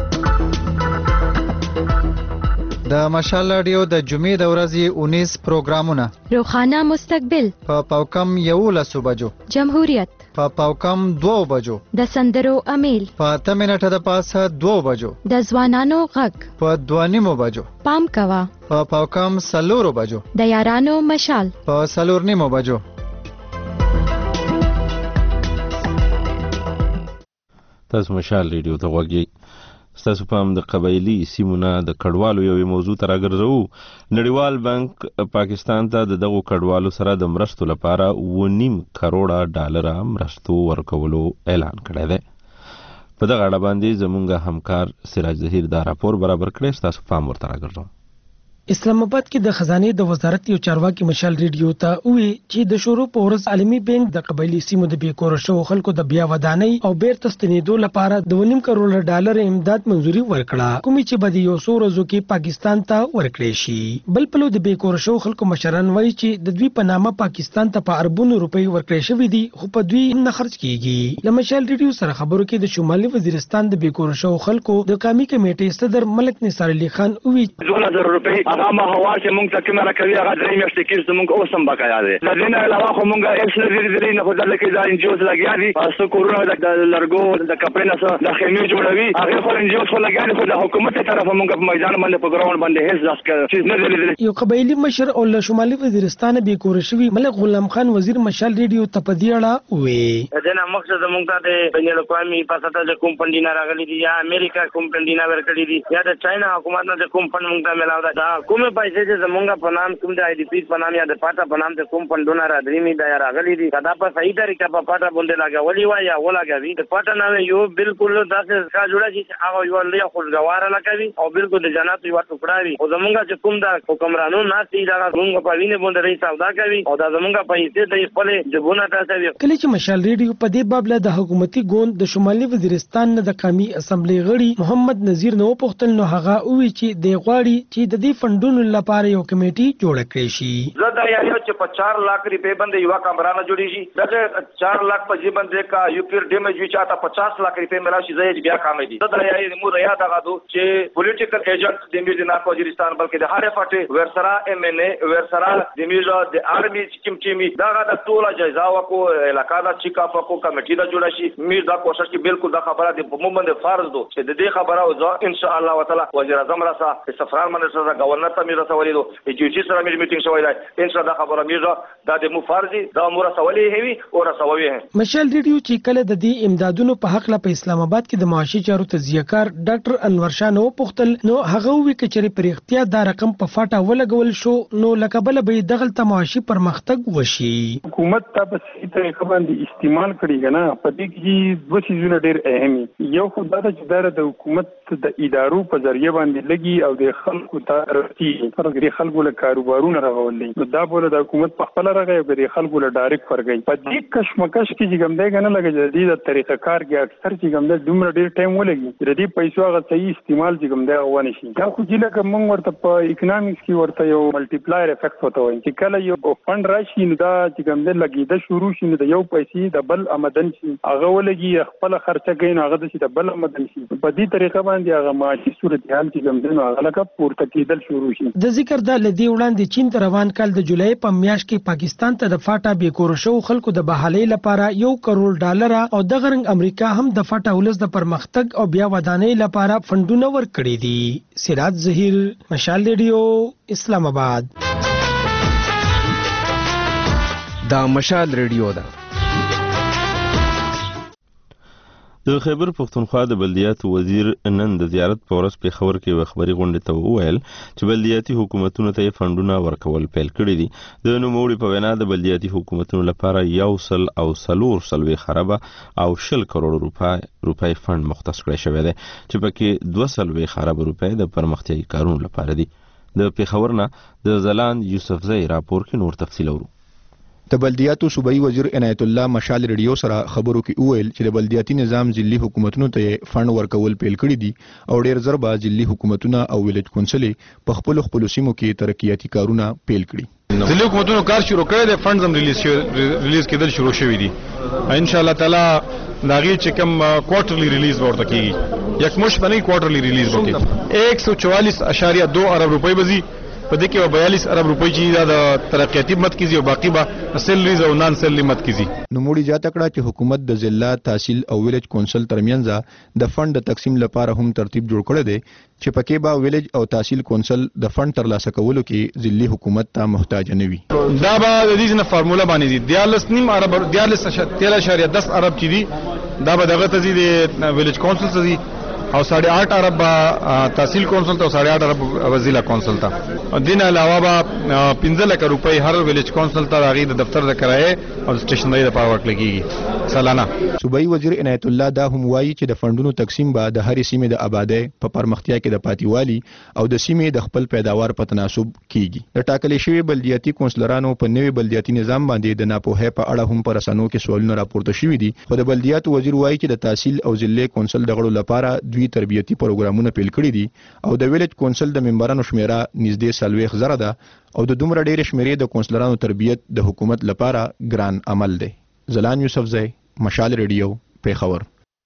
د مشال رادیو د جمعې د ورځې 19 پروګرامونه: روخانه مستقبل په پاوکم 11 بجو، جمهوریت په پاوکم 2 بجو، د سندرو امیل په 8 منټه د پاسه 2 بجو، د ځوانانو غږ په 2:30 بجو، پام کوا په پاوکم 4 بجو، د یارانو مشال په 4:30 بجو. تاسو مشال ریډیو ته غوږی. ستاسو پام د قبایلی سیمونه د کډوالو یو موضوع ته راګرځو. نړیوال بانک پاکستان ته د دغو کډوالو سره د مرستو لپاره 2.5 کروڑه ډالر مرستو ورکولو اعلان کړی دی. په دغه اړه باندې زموږ همکار سراج ظهیر دا راپور برابر کړی. ستاسو پام ورته راګرځو. اسلام آباد کې د خزانه د وزارت یو چارواکي مشال ریډیو ته وی چې د شروع په ورځ عالمي بانک د قبایلی سیمو د بیکور شو خلکو د بیا ودانۍ او بیرته ستنېدو لپاره 2.5 کروڑ ډالر امداد منزوري ورکړه، کومې چې به د یو څو ورځو کې پاکستان ته ورکړې شي. بل پلو د بیکور شو خلکو مشران وایي چې د دوی په نامه پاکستان ته په اربونو روپۍ ورکړې شوې دي خو په دوی نه خرج کیږي. د مشال ریډیو سره خبرو کې د شمالي وزیرستان د بیکور شو خلکو د قومي کمیټې صدر ملک نثار علي خان وی 2000 روپۍ هغه مهوار چې مونږ ته کومه راکوي هغه درې میاشتې کېږي زموږ اوس هم بقایا دی. د دې نه علاوه خو مونږ ایکسلري نه خو دلته دا انجوز لګیا دي تاسو کورونه د لرګو د کپړې نه د خیمې جوړوي هغه خو انجوز خو لګیا دي خو د حکومت طرفه مونږ په میدان باندې په ګراوند باندې هیڅ ځکه چې نه دي. یو قبایلی مشر او له شمالي وزیرستان به کور شوی ملک غلام خان وزیر مشال ریډیو ته پدیړه وې دا نه مقصد مونږ ته د بین الاقوامي پاسته د کوم فند نه راغلي دي یا امریکا کوم فند نه ورکړي دي یا د چاینا حکومت نه د کوم فند مونږ ته ملاو دا کومه پیسې چې زمونږ په نام کوم د آی ډی پی په نام یا د پاټا په نام د کوم فندونه راځي می دا راغلي دي دا په صحیح طریقه په پاټا باندې لګولي وای یا ولاګوي د پاټا نامه یو بالکل داسې کا جوړه چې هغه یو لوی خوشګوار لکوي او بالکل د جنات یو ټوکړه وي او زمونږ چې کوم د حکمرانو ناسي دا زمونږ په وینه باندې رہی سودا کوي او دا زمونږ پیسې د خپل جبونه تاسو کله چې مشال ریډیو په دې باب له د حکومتي ګوند د شمالي وزیرستان نه د قومي اسمبلی غړي محمد نذیر نو پختل نو هغه وی چې د غواړي چې د دې فندونو لپاره یو کمیټي جوړ کړي شي. زدا یعنی چې په 4 लाख روپے باندې یو کمرانه جوړیږي دغه 4 लाख په جی باندې کا یو پیر ډیمیج وی چاته 50 लाख روپے ملا شي زې بیا کامې دي. زدا یعنی مو ریا دغه دو چې پولیټیکل ایجنټ د میډ نه وزیرستان بلکې د هغه پټي ورسره ام ان ای ورسره د میډ د ارمی چیم چیمی دغه د ټوله جزا وکو علاقہ دا چیک اپ کو کمیټي دا جوړ شي. میډ دا کوشش کې بالکل دا خبره د مومن د فرض دو چې د دې خبره او ان شاء الله تعالی وزیر اعظم راسه سفران منسټر دا گورنر ته مې رسولې دو جی سره مې میټینګ شوی دی ان شاء الله خبره مې دا د مو فرضي دا مو رسولې هوي او رسوي هي مشال ریډیو چې کله د دې امدادونو په حق لا په اسلام آباد کې د معاشي چارو تجزیه‌کار ډاکټر انور شاه نو پختل نو هغه وی کچري پر اختیار دا رقم په فاټا ولګول شو نو لکبل به دغل ته معاشي پرمختګ وشي حکومت ته په صحیح طریقه باندې استعمال کړي کنه په دې کې دوه شیزونه ډېر اهمي یو خو دا چې د حکومت د ادارو په ذریعہ باندې لګي او د خلکو ته رسي فرغري خلکو له کاروبارونو راغولي دا بوله د حکومت په خپل راغی او د خلکو له ډایرکټ فرګي په دې کشمکش کې چې ګمدې کنه لګي جديد طریقه کار کې اکثر چې ګمدې دومره ډېر ټایم ولګي د دې پیسو هغه صحیح استعمال چې ګمدې ونه شي دا خو چې لکه موږ ورته په اکونومکس کې ورته یو ملټیپلایر افیکټ وته وایي چې کله یو فند راشي نو دا چې ګمدې لګي د شروع شي نو د یو پیسې د بل آمدن شي هغه ولګي خپل خرچه کوي نو هغه د بل آمدن شي په دې طریقه باندې هغه معاشي صورتحال چې ګمدې نو هغه لکه پورته کېدل شروع شي د ذکر د لدی وړاندې چین ته روان کال د جولای په میاشت کې پاکستان ته د فاټا بې کور شو خلکو د بحالۍ لپاره $1 کروڑ او د غرنګ امریکا هم د فاټا ولس د پرمختګ او بیا ودانۍ لپاره فندونه ورکړي دي سراج ظهیر مشال ریډیو اسلام آباد دا مشال ریډیو ده د خیبر پښتونخوا د بلدیاتو وزیر نن د زیارت په ورځ پېښور کې خبري غونډې ته وویل چې بلدیاتي حکومتونو ته فندونه ورکول پیل کړي دي د نوموړي په وینا د بلدیاتي حکومتونو لپاره 140 خرابه او 10 کروڑ روپۍ فند مختص کړی شوی دی چې پکې 200 خرابه روپۍ د پرمختیایي کارونو لپاره دي د پېښور نه د زلاند یوسفزئی راپور کې نور تفصیل اورو د بلدیاتو صوبایي وزیر عنایت الله مشال ریډیو سره خبرو کې وویل چې د بلدیاتي نظام ځلي حکومتونو ته فند ورکول پیل کړي دي او ډېر زر به ځلي حکومتونه او ویلج کونسلې په خپل سیمو کې ترقیاتي کارونه پیل کړي ځلي حکومتونو کار شروع کړی دی فندز هم ریلیز کېدل شروع شوي دي ان شاء الله تعالی دا غي چې کوم کوارټرلی ریلیز ورته کیږي یک مش باندې کوارټرلی ریلیز وکړي 144.2 ارب روپۍ بزي په دې کې 42 ارب روپۍ چې د ترقیاتي مت کیږي او باقی به سیلریز او نان سیلری مت کیږي نو موږ جاته کړه چې حکومت د ضلع تحصیل او ویلج کونسل ترمنځ د فند تقسیم لپاره هم ترتیب جوړ کړی دی چې پکې به ویلج او تحصیل کونسل د فند ترلاسه کولو کې ضلعي حکومت ته محتاج نه وي دا به د دې نه فارموله باندې دي 13.5 ارب 13.10 ارب چې دي دا به دغه ته دي ویلج کونسل ته دي او 8.5 ارب تحصیل کونسل ته او 8.5 ارب ضلع کونسل ته دین علاوه به 15 لک روپۍ هر ویلج کونسل ته راغی د دفتر د کرایه او سټیشنری لپاره ورکړل کیږي سالانه صوبایي وزیر عنایت الله دا هم وایي چې د فندونو تقسیم به د هرې سیمې د آبادی په پرمختیا کې د پاتیوالي او د سیمې د خپل پیداوار په تناسب کیږي د ټاکلې شوی بلدیاتي کونسلرانو په نوي بلدیاتي نظام باندې د ناپوهۍ په اړه هم پر رسنیو کې سوالونه راپورته شوي دي خو د بلدیاتو وزیر وایي چې د تحصیل او ضلع کونسل د غړو لپاره دوی تربیتي پروګرامونه پیل کړي دي او د ویلج کونسل د ممبرانو شمیره نږدې 40,000 ده او د دومره ډېر شمیرې د کونسلرانو تربیت د حکومت لپاره ګران عمل دی زلان یوسفزئی مشال ریډیو پېښور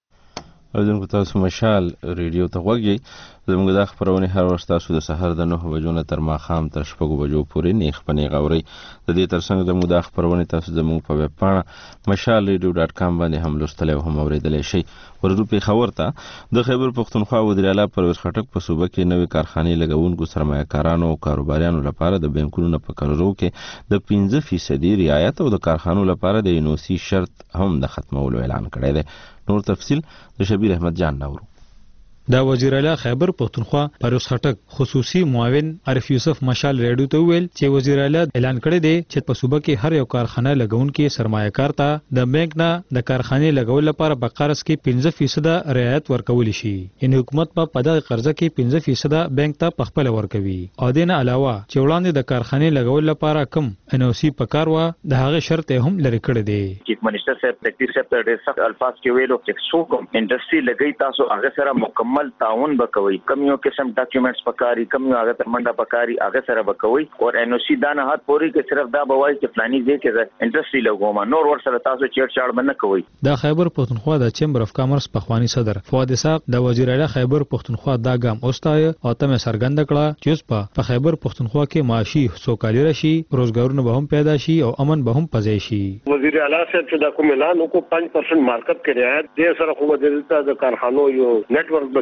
اوردونکو تاسو مشال ریډیو ته غوږی زموږ د خبرونه هر وخت تاسو د سحر د 9 بجو نه تر ماښام تر 6 بجو پورې نیخ پنې غوري د دې ترڅنګ زموږ د خبرونه تاسو زموږ په ویب پاڼه mashalradio.com باندې هم لوستلی او هم اوریدلی شئ ورته پېښور ته د خیبر پښتونخوا وزیر اعلی پرویز خټک په صوبه کې نوې کارخانې لګونکو سرمایه‌کارانو او کاروباریانو لپاره د بانکونو په قرضو کې د 15% رعایت او د کارخانو لپاره د انوسی شرط هم د ختمولو اعلان کړی دی نور تفصیل د شبیر احمد جان نورو دا وزیر اعلی خیبر پښتونخوا پرویز خټک خصوصي معاون عارف یوسف مشال ریډیو ته ویل چې وزیر اعلی اعلان کړی دی چې په صوبه کې هر یو کارخانه لګونکي سرمایه‌کار ته د بانک نه د کارخانې لګول لپاره په قرض کې 15% رعایت ورکول شي ان حکومت په دغه قرضه کې 15% بانک ته پخپل ورکوي او دین علاوه چې وړاندې د کارخانې لګول لپاره کم انوسی پکار و د هغه شرط هم لري کړی دی چیف منسٹر صاحب تکلیف صاحب ته ډېر سخت الفاظ کې ویلو چې څوک انډستری لګي تاسو هغه سره مکمل تعاون وکوي کم یو قسم ډاکومېنټس پکاري کم یو هغه ته منډه پکاري هغه سره وکوي او ان او سی دا نه هات پوری کې صرف دا بوای چې فلاني ځای کې انډستری لګوم نور ور سره تاسو چیټ چاړ باندې کوي د خیبر پښتونخوا د چیمبر اف کامرس پخوانی صدر فؤاد اسحاق د وزیر اعلی خیبر پښتونخوا دا ګام اوستای او تمه سرګند کړه چې په خیبر پښتونخوا کې معاشي سوکالي راشي روزګارونه به هم پیدا شي او امن به هم پځای شي وزیر اعلی صاحب چې دا کوم اعلان وکړو 5% مارکیټ کې رعایت دې سره خو د کارخانو یو نتورک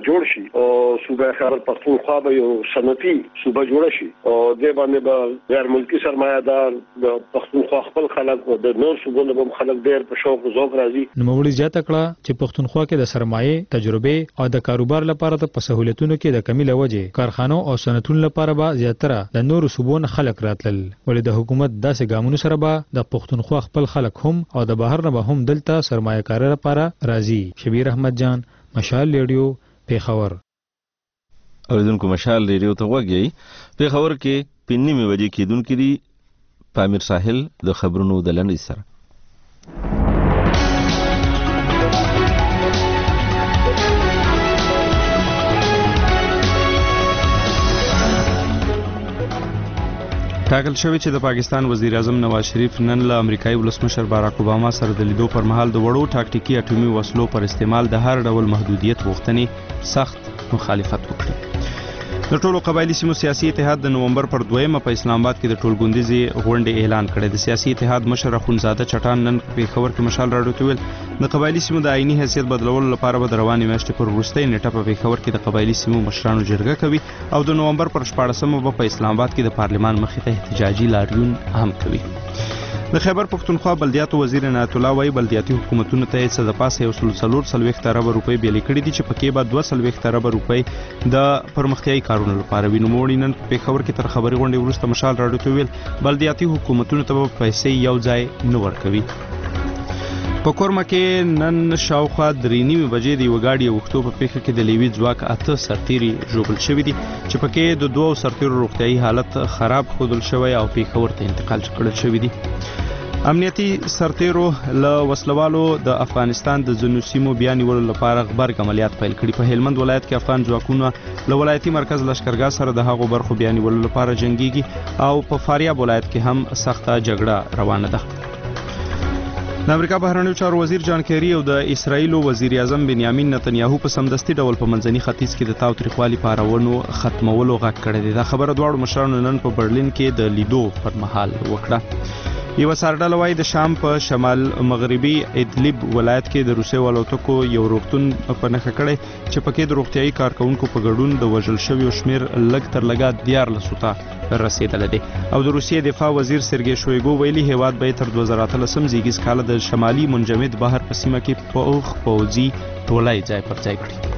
جوړ شي او صوبه خیبر پختونخوا به یو صنعتي صوبه جوړ شي او د باندې به غیر ملکی سرمایه‌دار د پختونخوا خپل خلک او د نور صوبونو هم خلک ډېر په شوق او ذوق راځي. نوموړي زیاته کړه چې پختونخوا کې د سرمایه، تجربه او د کاروبار لپاره د سہولتونو کې د کمی لوجه کارخانو او صنعتونو لپاره به زیاتره د نورو صوبونو خلک راتلل، ولې د حکومت داسې ګامونو سره به د پختونخوا خپل خلک هم او د بهر نه به هم دلته سرمایه کاري لپاره راځي. شبیر احمد جان، مشال ریډیو، پیښور. اوریدونکو مشال ریډیو ته وګورئ. پیښور کې 5:30 بجې کېدونکې دي پامیر ساحل د خبرونو د لنډۍ سره. ټاکل شوی چې د پاکستان وزیر اعظم نواز شریف نن له امریکایي ولسمشر باراک اوباما سره د لیدو پر مهال د وړو ټاکټیکي اټومي وسلو پر استعمال د هر ډول محدودیت غوښتنې سخت مخالفت وکړي. د ټولو قبایلی سیمو سیاسي اتحاد د نومبر پر 2 په اسلام آباد کې د ټولګوندیزي غونډې اعلان کړی. د سیاسي اتحاد مشر اخوندزاده چټان نن په پیښور کې مشال راډیو ته ویل د قبایلی سیمو د آئینی حیثیت بدلولو لپاره به د روانې میاشتې پر وروستۍ نیټه په پیښور کې د قبایلی سیمو مشرانو جرګه کوي او د نومبر پر 14 به په اسلام آباد کې د پارلمان مخې ته احتجاجي لاریون هم کوي. د خیبر پختونخوا بلدیاتو وزیر عنایت الله وایي بلدیاتي حکومتونو ته څه د پاسه 140 ارب روپۍ بیلې کړي دي چې پکې به 240 ارب روپۍ د پرمختیايي کارونو لپاره وي. نوموړي نن په پیښور کې تر خبري غونډې وروسته مشال راډیو ته ویل بلدیاتي حکومتونو ته به پیسې یو ځای نه ورکوي. په کورما کې نن شاوخوا 3:30 بجې د یو ګاډي وختو په پیښه کې د لیوي ځواک 8 سرتیري ژوبل شوي دي چې پکې د 2 سرتیرو روغتیايي حالت خراب ښودل شوی او پیښور ته انتقال کړل شوی دي. امنیتي سرتیرو له وسلوالو د افغانستان د ځینو سیمو بیا نیولو لپاره غبرګ عملیات پیل کړي. په هلمند ولایت کې افغان ځواکونه له ولایتي مرکز لشکرګاه سره د هغو برخو بیا نیولو لپاره جنګيږي او په فاریاب ولایت کې هم سخته جګړه روانه ده. د امریکا بهرنیو چارو وزیر جان کیری او د اسرایل وزیر اعظم بنیامین نتنیاهو په سمدستي ډول په منځني ختیځ کې د تاوتریخوالي پارونو ختمولو غږ کړی دی. دا خبره دواړو مشرانو نن په برلین کې د لیدو پر مهال وکړه. یو سرډله وایي د شام په شمال مغربي ادلب ولایت کې د روسي والوتکو یو روغتون په نښه کړی چې پکې د روغتيایي کارکونکو په ګډون د وژل شویو شمیر لږ تر لږه 14 ته رسیدلی دی او د روسیې دفاع وزیر سرګی شویګو ویلي هیواد به تر 2013 زیږیز کال د شمالي منجمد بحر په سیمه کې په اوخ پوځي ټولای ځای پر ځای کړی.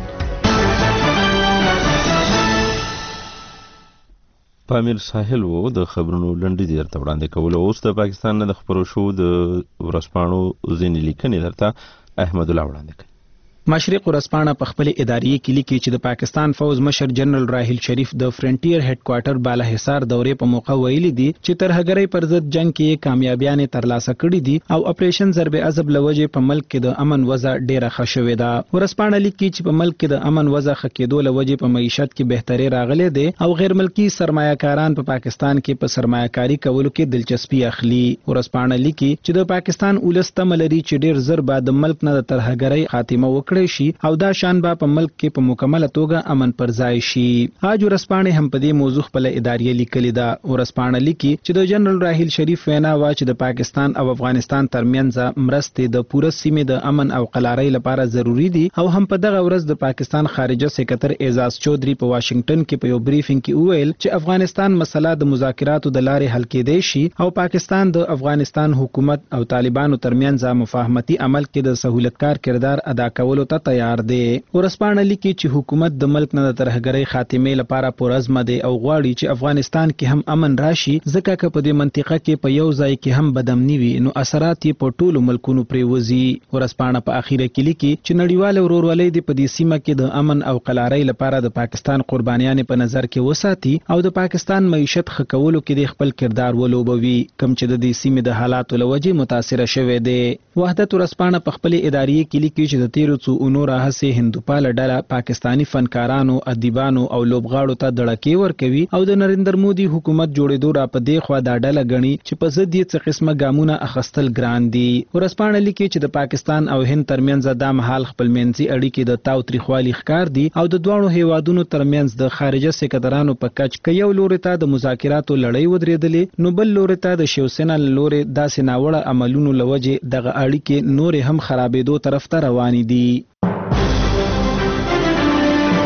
پامیر ساحل وو د خبرونو لنډۍ درته وړاندې کول. اوس د پاکستان نه د خبرو شو د ورځپاڼو ځینې لیکنې درته احمد الله وړاندې کوي. مشرق ورځپاڼه په خپل اداري کې لیکي چې د پاکستان فوز مشر جنرال راحیل شریف د فرنټیر هډ کوارټر بالا حصار دورې په موقع ویلي دي چې ترهګرۍ پر ضد جنگ کې کامیابیانې ترلاسه کړې دي او اپریشن ضرب عذب لوجه په ملک کې د امن وضع ډیره ښه شوې ده. ورځپاڼه لیکي چې په ملک کې د امن وضع ښه کېدو لوجه په معیشت کې بهتري راغلې ده او غیر ملکی سرمایه‌کاران په پاکستان کې په سرمایه‌کاري کولو کې دلچسپي اخلي. ورځپاڼه لیکي چې د پاکستان ولستم لري چې ډیر زر بعد د ملک نه د ترهګرۍ خاتمه وکړي شي او دا شان با په ملک کې په مکمله توګه امن پر ځای شي. اج ورځپاڼه هم په دې موضوع خپل اداري لیکلي ده. ورځپاڼه لیکي چې د جنرال راحیل شریف وینا وا چې د پاکستان او افغانستان ترمنځ مرستې د پوره سیمې د امن او قلارۍ لپاره ضروری دي او هم په دغه ورځ د پاکستان خارجه سکرټر اعزاز چودري په واشنگټن کې په یو بریفینګ کې وویل چې افغانستان مسله د مذاکراتو د لارې حل کېدای شي او پاکستان د افغانستان حکومت او طالبانو ترمنځ مفاهمتي عمل کې د سہولتکار کردار ادا کولو ته تیار دی. ورځپاڼه لیکي چې حکومت د ملک نه د ترهګرۍ خاتمه لپاره پرعزم دی او غواړي چې افغانستان کې هم امن راشي ځکه چې په دې منطقه کې په یو ځای کې هم بدامني وي نو اثرات یې په ټولو ملکونو پریوزي. ورځپاڼه په اخیره کې لیکي چې نړیوال ورورولۍ د په دې سیمه کې د امن او قلارۍ لپاره د پاکستان قربانیان په نظر کې وساتي او د پاکستان معیشت ښه کولو کې د خپل کردار ولوبوي کوم چې د دې سیمې د حالاتو لوجه متاثر شوه دی. وحدت ورځپاڼه په خپل اداري کې لیکي چې د 13 څو راهسه هندوپال ډله پاکستانی فنکارانو، ادیبانو او لوبغاړو ته دړکې ورکوي او د نریندر مودي حکومت جوړېدو را په دې خوا دا ډله غني چې په ضد یې څه قسمه ګامونه اخستل ګران دي. ورځپاڼه لیکي چې د پاکستان او هند ترمنځ د مهال خپلمنځي اړیکې د تاوتریخوالي ښکار دي او د دوه هیوادونو ترمنځ د خارجه سکرټرانو په کچ کې یو لوري ته د مذاکراتو لړۍ ودرېدلې نو بل لوري ته د شیوسینا لوري داسې ناوړه عملونو لوجه دغه اړیکې نور هم خرابېدو طرف ته روانې دي.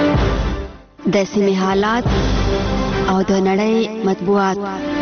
د سیمې حالات او د نړۍ مطبوعات.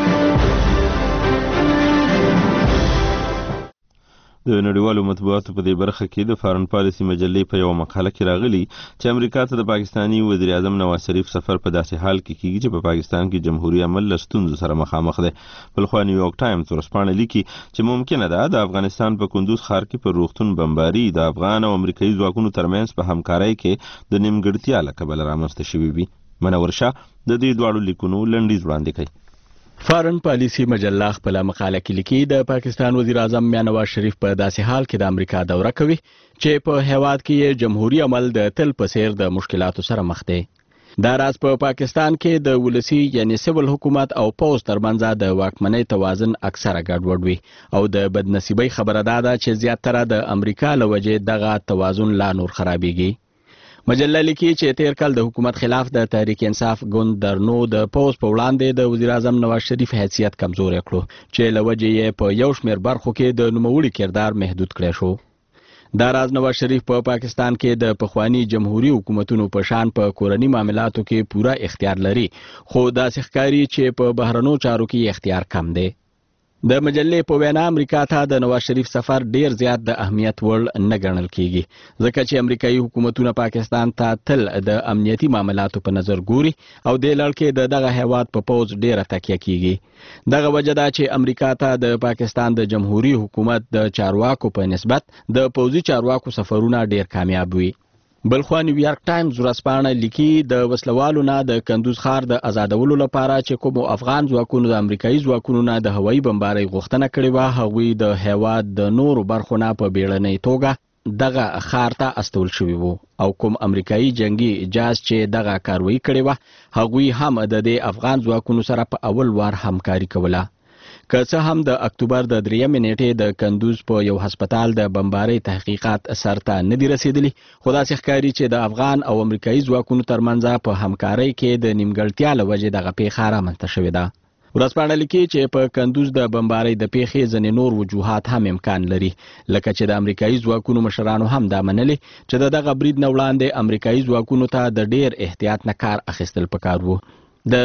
د نړیوالو مطبوعاتو په دې برخه کې د فارن پالیسي مجلې په یو مقاله کې راغلي چې امریکا ته د پاکستانی وزیر اعظم نواز شریف سفر په داسې حال کې کیږي چې په پاکستان کې جمهوریت عمل له ستونزو سره مخامخ دی. بلخوا نیویارک ټایمز ورځپاڼه لیکي چې ممکنه ده د افغانستان په کندوز ښار کې پر روغتون بمباري د افغان او امریکایي ځواکونو ترمنځ په همکارۍ کې د نیمګړتیا له کبله رامنځته شوې وي. منور شاه د دې دواړو لیکونو لنډیز وړاندې کوي. فارن پالیسی مجله خپل مقاله کې لیکي د پاکستان وزیر اعظم نواز شریف په داسې حال کې د امریکا دوره کوي چې په هیواد کې جمهوریت عمل د تل په څیر د مشکلاتو سره مخ دی. دا راز په پاکستان کې د ولسی یعنی سیول حکومت او پوز ترمنځ د واکمنۍ توازن اکثره ګډوډ وي او د بدنصیبۍ خبره ده چې زیاتره د امریکا له وجې دغه توازن لا نور خرابېږي. مجله لیکي چې تیر کال د حکومت خلاف د تحریک انصاف ګوند درنو د پوز په وړاندې د وزیر اعظم نواز شریف حیثیت کمزوري کړو چې له وجې یې په یو شمېر برخو کې د نوموړي کردار محدود کړی شو. دا راز نواز شریف په پاکستان کې د پخوانی جمهوریت حکومتونو په شان په کورنی معاملاتو کې پوره اختیار لري خو داسې ښکاري چې په بهرنو چارو کې اختیار کم دی. د مجلې په وینا امریکا ته د نواز شریف سفر ډیر زیات د اهمیت وړ نه ګڼل کیږي ځکه چې امریکایي حکومتونه پاکستان ته تل د امنیتي معاملاتو په نظر ګوري او د لړ کې دغه هیواد په پوز ډیره تکیه کیږي. دغه وجه ده چې امریکا ته د پاکستان د جمهوریت حکومت د چارواکو په نسبت د پوزي چارواکو سفرونه ډیر کامیاب وي. بلخوا نیویارک ټایمز ورځپاڼه لیکي د وسلوالو نه د کندوز ښار د آزادولو لپاره چې کوم افغان ځواکونو د امریکایي ځواکونو نه د هوایي بمبارۍ غوښتنه کړې وه هغوی د هیواد د نورو برخو نه په بیړنۍ توګه دغه ښار ته استول شوي وو او کوم امریکایي جنگي جهاز چې دغه کاروایی کړې وه هغوی هم د دې افغان ځواکونو سره په اول وار همکاري کوله. که څه هم د اکتوبر د 3 نیټې د کندوز په یو هسپتال د بمبارۍ تحقیقات سرته نه دي رسیدلي خو داسې ښکاري چې د افغان او امریکایي ځواکونو ترمنځ په همکارۍ کې د نیمګړتیا له وجې دغه پیښه رامنځته شوې ده. ورځپاڼه لیکي چې په کندوز د بمبارۍ د پیښې ځینې نور وجوهات هم امکان لري لکه چې د امریکایي ځواکونو مشرانو هم دا منلي چې دغه برید نه وړاندې امریکایي ځواکونو ته د ډیر احتیاط نه کار اخیستل پکار وو. د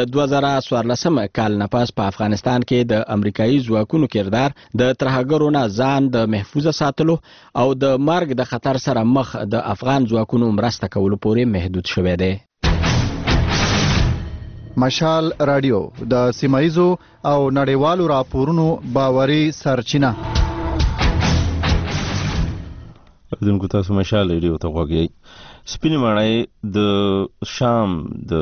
2014 کال نه پس په افغانستان کې د امریکایي ځواکونو کردار د ترهګرو نه ځان د محفوظه ساتلو او د مرګ د خطر سره مخ د افغان ځواکونو مرسته کولو پورې محدود شوی دی. مشال رادیو د سیمایزو او نړیوالو راپورونو باوري سرچینه. دونکو تاسو مشال رادیو ته غوږی. سپینې ماڼۍ د شام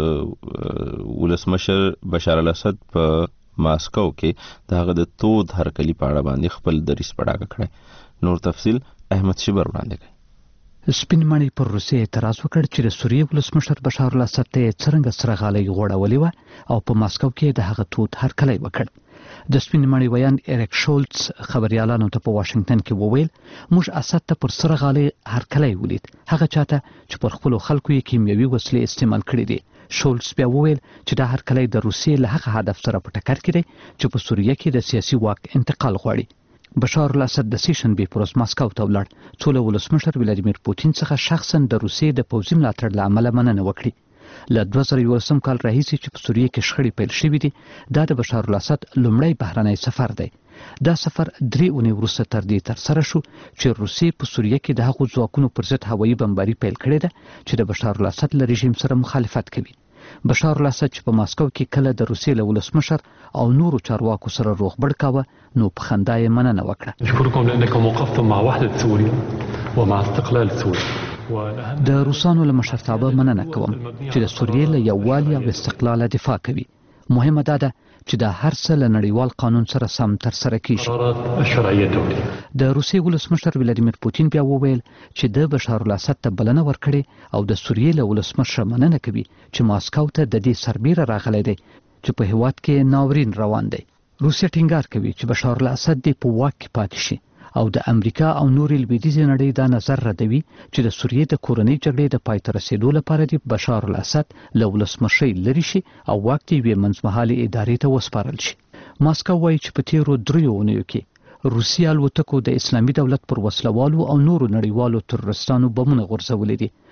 د ولسمشر بشار الاسد په ماسکو کې د هغه د تود هرکلي په اړه باندې خپل دریځ په ډاګه کړی. نور تفصیل احمد شبر وړاندې کوي. سپین ماڼۍ پر روسیې اعتراض وکړ چې د سوریې ولسمشر بشار الاسد ته څرنګه سره غالۍ غوړولې وه او په ماسکو کې د هغه تود هرکلی وکړ. د سپین ماڼۍ ویان ایریک شولټس خبريالانو ته په واشنگټن کې وویل موږ اسد ته پر سره غالۍ هرکلی ولید هغه چاته چې پر خپل خلکو یې کیمیاوي وسلې استعمال کړې دي. شولټس بیا وویل چې دا هرکلی د روسیې له هغه هدف سره په ټکر کې دی چې په سوریه کې د سیاسي واک انتقال غواړي. بشار الاسد د سیشنبې پر ورځ ماسکو ته ولاړ څو له ولسمشر ولادیمیر پوتین څخه شخصا د روسیې د پوځي ملاتړ له امله مننه وکړي. له 2011 کال راهیسې چې په سوریه کې شخړې پیل شوې دي دا د بشار الاسد لومړی بهرنی سفر دی. دا سفر 3 اونۍ وروسته تر دې ترسره شو چې روسیې په سوریه کې د هغو ځواکونو پر ضد هوایي بمباري پیل کړې ده چې د بشار الاسد له رژیم سره مخالفت کوي. بشار الاسد چې په ماسکو کې کله د روسیې له ولسمشر او نورو چارواکو سره روغبړ کاوه نو په خندا یې مننه وکړه. اشكركم لانكم وقفتم مع وحده سوريا ومع استقلال سوريا. د روسانو له مشرتابه مننه کوم چې د سوریې له یووالي او استقلال دفاع کوي. مهمه ده چې دا هر څه له نړیوال قانون سره سم ترسره کیږي. د روسیې ولسمشر ولادیمیر پوتین بیا وویل چې د بشار الاسد ته بلنه ورکړي او د سوریې له ولسمشر مننه کوي چې ماسکو ته د دې سربیره راغلی دی چې په هیواد کې ناورین روان دی. روسیه ټینګار کوي چې بشار الاسد دې په واک کې پاتې شي او د امریکا او نورې لویدیځې نړۍ دا نظر ردوي چې د سوریې د کورنۍ جګړې د پای ته رسېدو لپاره د بشار الاسد له ولسمشرۍ لرې شي او واک د یوې منځمهالې ادارې ته وسپارل شي. ماسکو وایي چې په تیرو 3 اونیو کې روسیه الوتکو د اسلامي دولت پر وسلوالو او نورو نړیوالو تروریستانو بمونه غورځولي دي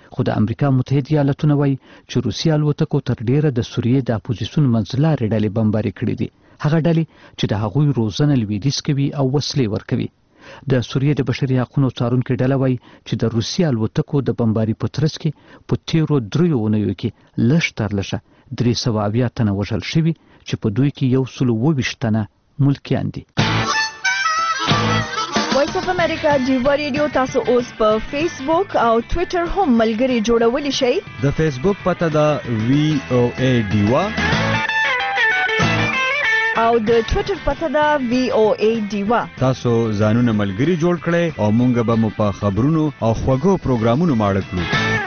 خو د امریکا متحده ایالاتونه وایي چې روسي الوتکو تر ډیره د سوریې د اپوزیسیون منځلارې ډلې بمباري کړي دي، هغه ډلې چې د هغوی روزنه لویدیځ کوي او وسلې ورکوي. د سوریې د بشري حقوقو څارونکي ډله وایي چې د روسي الوتکو د بمباري په ترڅ کې په تیرو 3 اونیو کې لږ تر لږه 370 تنه وژل شوي چې په دوی کې 122 تنه ملکیان دي. وایس اف امریکا ډیوا ریډیو تاسو اوس په فیسبوک او ټوئیټر هم ملګري جوړولی شئ. د فیسبوک پته ده VOA ډیوا او د ټوئیټر پته ده VOA ډیوا. تاسو ځانونه ملګري جوړ کړئ او مونږ به مو په خبرونو او خوږو پروګرامونو ماړه کړو.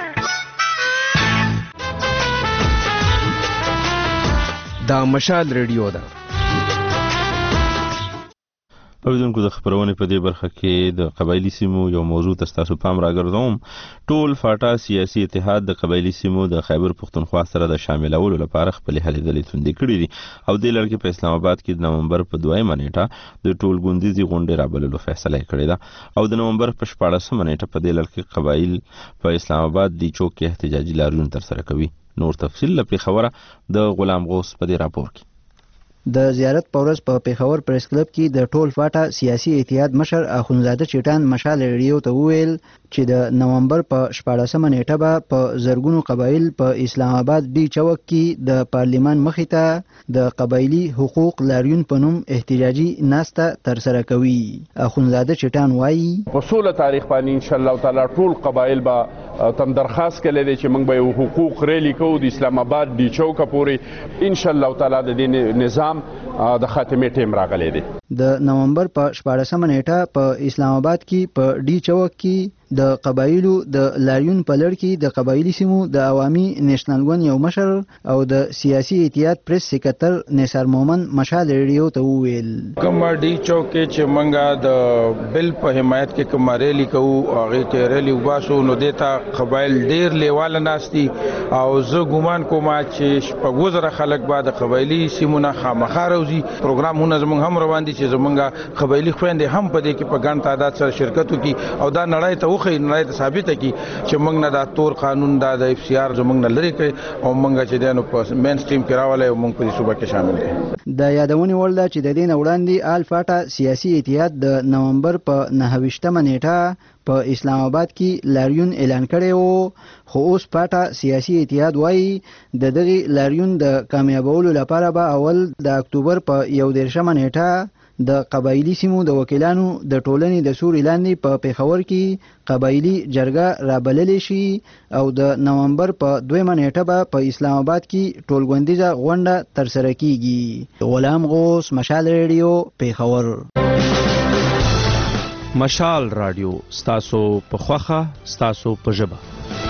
دا مشال ریډیو ده. اوریدونکو د خبرونې په دې برخه کې د قبایلی سیمو یو موضوع تاسو پام راګرځوم. ټول فاټا سیاسي اتحاد د قبایلی سیمو د خیبر پختونخوا سره د شاملولو لپاره خپل هلې ځلې توندې کړې دي او د لړ کې په اسلام آباد کې د نومبر په 2 نیټه د ټول ګوندیزي غونډې رابللو فیصله کړې ده او د نومبر په 14 نیټه په دې لړ کې قبایل په اسلام آباد دی چوک کې احتجاجي لاریون تر سره کوي. نور تفصیل لپاره خبره د غلام غوث په دې راپور کې. د زیارت پورس په پیښور پریس کلب کې د ټول فاټا سیاسي اتحاد مشر اخونزاده چټان مشال ریډیو ته وویل چې د نومبر په 14 نیټه به په زرګونو قبایل په اسلام آباد ډي چوک کې د پارلیمان مخې ته د قبایلی حقوق لاریون په نوم احتجاجي ناسته تر سره کوي. اخونزاده چټان وایي په 16 تاریخ باندې ان شاء الله تعالی ټول قبایل به تم درخواست کړي دي چې موږ به حقوق ریلی کوو د اسلام آباد ډي چوک پورې ان شاء الله تعالی د دې نظام د خاتمه ټیم راغلی دی. د نومبر په 14 نیټه په اسلام آباد کې په ډي چوک کې د قبایلو د لاریون په لړ کې د قبایلی سیمو د عوامي نېشنل ګوند یو مشر او د سیاسي اتحاد پریس سکرټر نثار مومن مشال ریډیو ته وویل کوم ډي چوک کې چې منګه د بل په حمایت کې کوم ریلی کوو هغه ته ریلی وباسو نو دیتا قبایل ډیر لیواله ناشتي او زه ګومان کوم چې په وزره خلک بعد قبایلی سیمونه خامخا روزي پروګرامونه زموږ هم روان دي چې زمونږه قبایلی خويندې هم په دې کې په ګڼ تعداد سره شرکت وکړي او دا نړۍ ته نړۍ ته ثابته کی چې موږ نه دا تور قانون دا د FCR زموږ نه لري کړي او موږ چې دنه په مین سټریم کې راولای او موږ په دې صوبه کې شامل دي. د یادونې وړ ده چې د دین وړاندې آل فاټا سیاسي اتحاد د نومبر په 29 نیټه په اسلام آباد کې لاریون اعلان کړی وو خو اوس فاټا سیاسي اتحاد وایي د دغه لاریون د کامیابولو لپاره به اول د اکتوبر په 11 نیټه د قبایلی سیمو د وکیلانو د ټولنې د سوري لاندې په پیښور کې قبایلی جرګه رابللې شي او د نومبر په 2 نیټه به په اسلام آباد کې ټولګوندیزه غونډه تر سره کیږي. غلام غوث مشال ریډیو پیښور. مشال رادیو ستاسو په خوخه ستاسو په ژبه.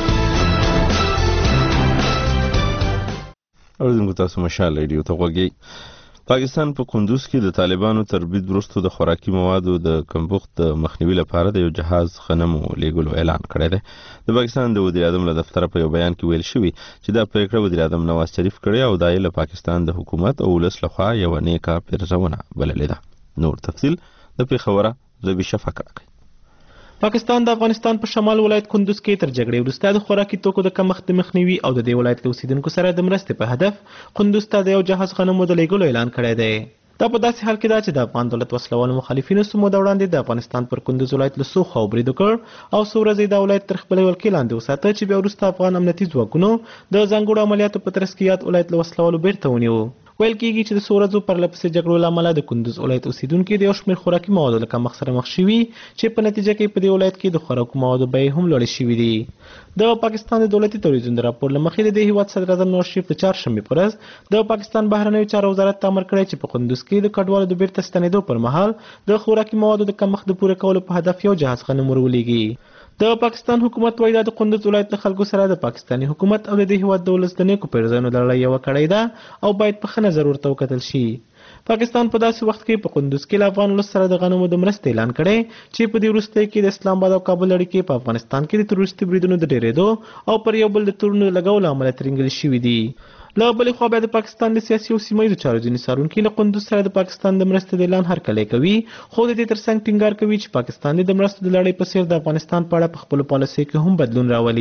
اوریدونکو تاسو مشال رادیو ته وګورئ. پاکستان په کندوز کې د طالبانو تربیت وروسته د خوراکي موادو د کمبخت د مخنیوي لپاره د یو جهاز غنمو لیږلو اعلان کړی دی. د پاکستان د وزیر اعظم له دفتره په یو بیان کې ویل شوی چې دا پریکړه وزیر اعظم نواز شریف کړې او دا یې له پاکستان د حکومت او ولس لخوا یو نیکه پیرزونه بللې ده. نور تفصیل د پیښوره زبی شفقه کوي. پاکستان د افغانستان په شمال ولایت کندوز کې تر جګړې وروسته د خوراکي توکو د کمښت د مخنیوي او د دې ولایت له اوسیدونکو سره د مرستې په هدف کندوز ته د یو جهاز غنمو د لیږلو اعلان کړی دی. دا په داسې حال کې ده چې د افغان دولت وسلوالو مخالفینو څو موده وړاندې د افغانستان پر کندوز ولایت له څو خواو برید وکړ او څو ورځې دا ولایت تر خپلې ولکې لاندې وساته چې بیا وروسته افغان امنیتي ځواکونو د ځانګړو عملیاتو په ترڅ کې یاد ولایت له وسلوالو بیرته ونیو. ویل کېږي چې د څو ورځو پرلپسې جګړو له امله د کندوز ولایت اوسیدونکي د یو شمېر خوراکي موادو له کمښت سره مخ شوي چې په نتیجه کې په دې ولایت کې د خوراکو موادو بیې هم لوړې شوي دي. د پاکستان د دولتي تلویزیون د راپور له مخې د دې هیواد صدر اعظم نواز شریف د چهارشنبې په ورځ د پاکستان بهرنیو چارو وزارت ته امر کړی چې په کندوز کې د کډوالو د بیرته ستنېدو پر مهال د خوراکي موادو د کمښت د پوره کولو په هدف یو جهاز غنم ورولېږي. د پاکستان حکومت وایي دا د کندوز ولایت له خلکو سره د پاکستاني حکومت او د دې هیواد د ولس د نیکو پیرزوینو د لړۍ یوه کړۍ ده او باید په ښه نظر ورته وکتل شي. پاکستان په داسې وخت کې په کندوز کې له افغان ولس سره د غنمو د مرستې اعلان کړی چې په دې وروستیو کې د اسلام آباد او کابل اړیکې په افغانستان کې د تروریستي بریدونو د ډېرېدو او پر یو بل د تورونو د لګولو له امله ترینګلې شوي دي. له بلې خوا بیا د پاکستان د سیاسي او سیمه ییزو چارو ځینې څارونکي له کندوز سره د پاکستان د مرستې د اعلان هرکلی کوي خو د دې ترڅنګ ټینګار کوي چې پاکستان د مرستو د لړۍ په څیر د افغانستان په اړه په خپلو پالیسیو کې هم بدلون راولي.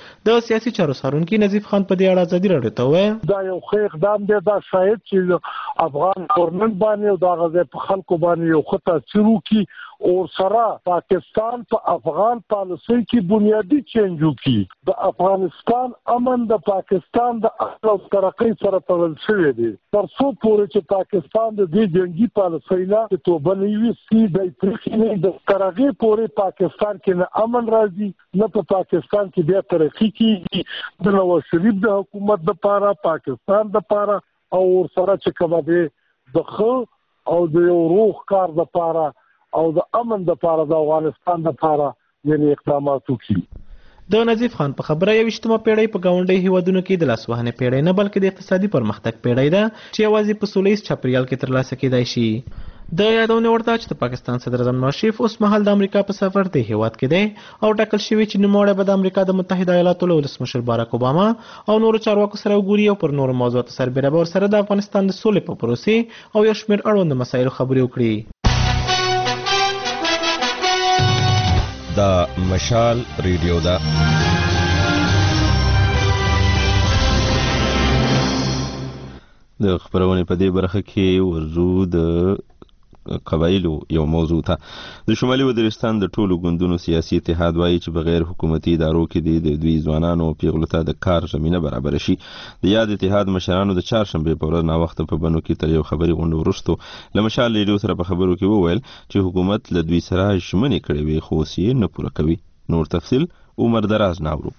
د سیاسي چارو څارونکي نظیف خان په دې اړه ازادي راډیو ته وویل دا یو ښه اقدام دی دا شاید چې افغان گورنمنت باندې او د غزه په خلکو باندې یو ښه تاثیر وکړي او سره پاکستان په افغان پالیسۍ کې بنیادی چینج وکړي د افغانستان امن د پاکستان د اصل او ترقۍ سره تړل شوی دی تر څو پورې چې پاکستان د دې جنگي پالیسۍ نه توبه نه ویسي د ترقۍ د ترقۍ پورې پاکستان کې نه امن راځي نه په پاکستان کې بیا ترقی کیږي د نواز شریف د حکومت د پاره پاکستان د پاره او سره چې کومه دی د خو او د یو روح کار د پاره او د امن د پاره د افغانستان د پاره یعنی اقدامات وکړي د نظیف خان په خبره 21مه پیړۍ په گاونډي هیوادونو کې د لاسوهنې پیړۍ نه بلکې د اقتصادي پرمختګ پیړۍ ده چې یوازې په سولهییز چاپیریال کې ترلاسه کېدای شي د یادونه ورته چې د پاکستان صدر اعظم نواز شریف اوس مهال د امریکا په سفر دی هیواد کې دی او ټاکل شوی چې نوموړی به د امریکا د متحده ایالاتو له ولسمشر باراک اوباما او نورو چارواکو سره وګوري او پر نورو موضوعاتو سربېره به ورسره د افغانستان د سولې په پروسې او یو شمېر اړوند مسایلو خبرې وکړي. دا مشال ریډیو ده. د خبرونې په دې برخه کې ورزو د قبایلو یو موضوع ته د شمالي وزیرستان د ټولو ګوندونو سیاسي اتحاد وایي چې بغیر حکومتي ادارو کې د دوی ځوانانو پیغلو ته د کار زمینه برابر شي. د یاد اتحاد مشرانو د چهارشنبې په ورځ ناوخته په بنو کې تر یو خبري غونډه وروسته له مشال ریډیو سره په خبرو کې وویل چې حکومت له دوی سره ژمنې کړې وي خو یې نه پوره کوي. نور تفصیل عمر دراز ناورو.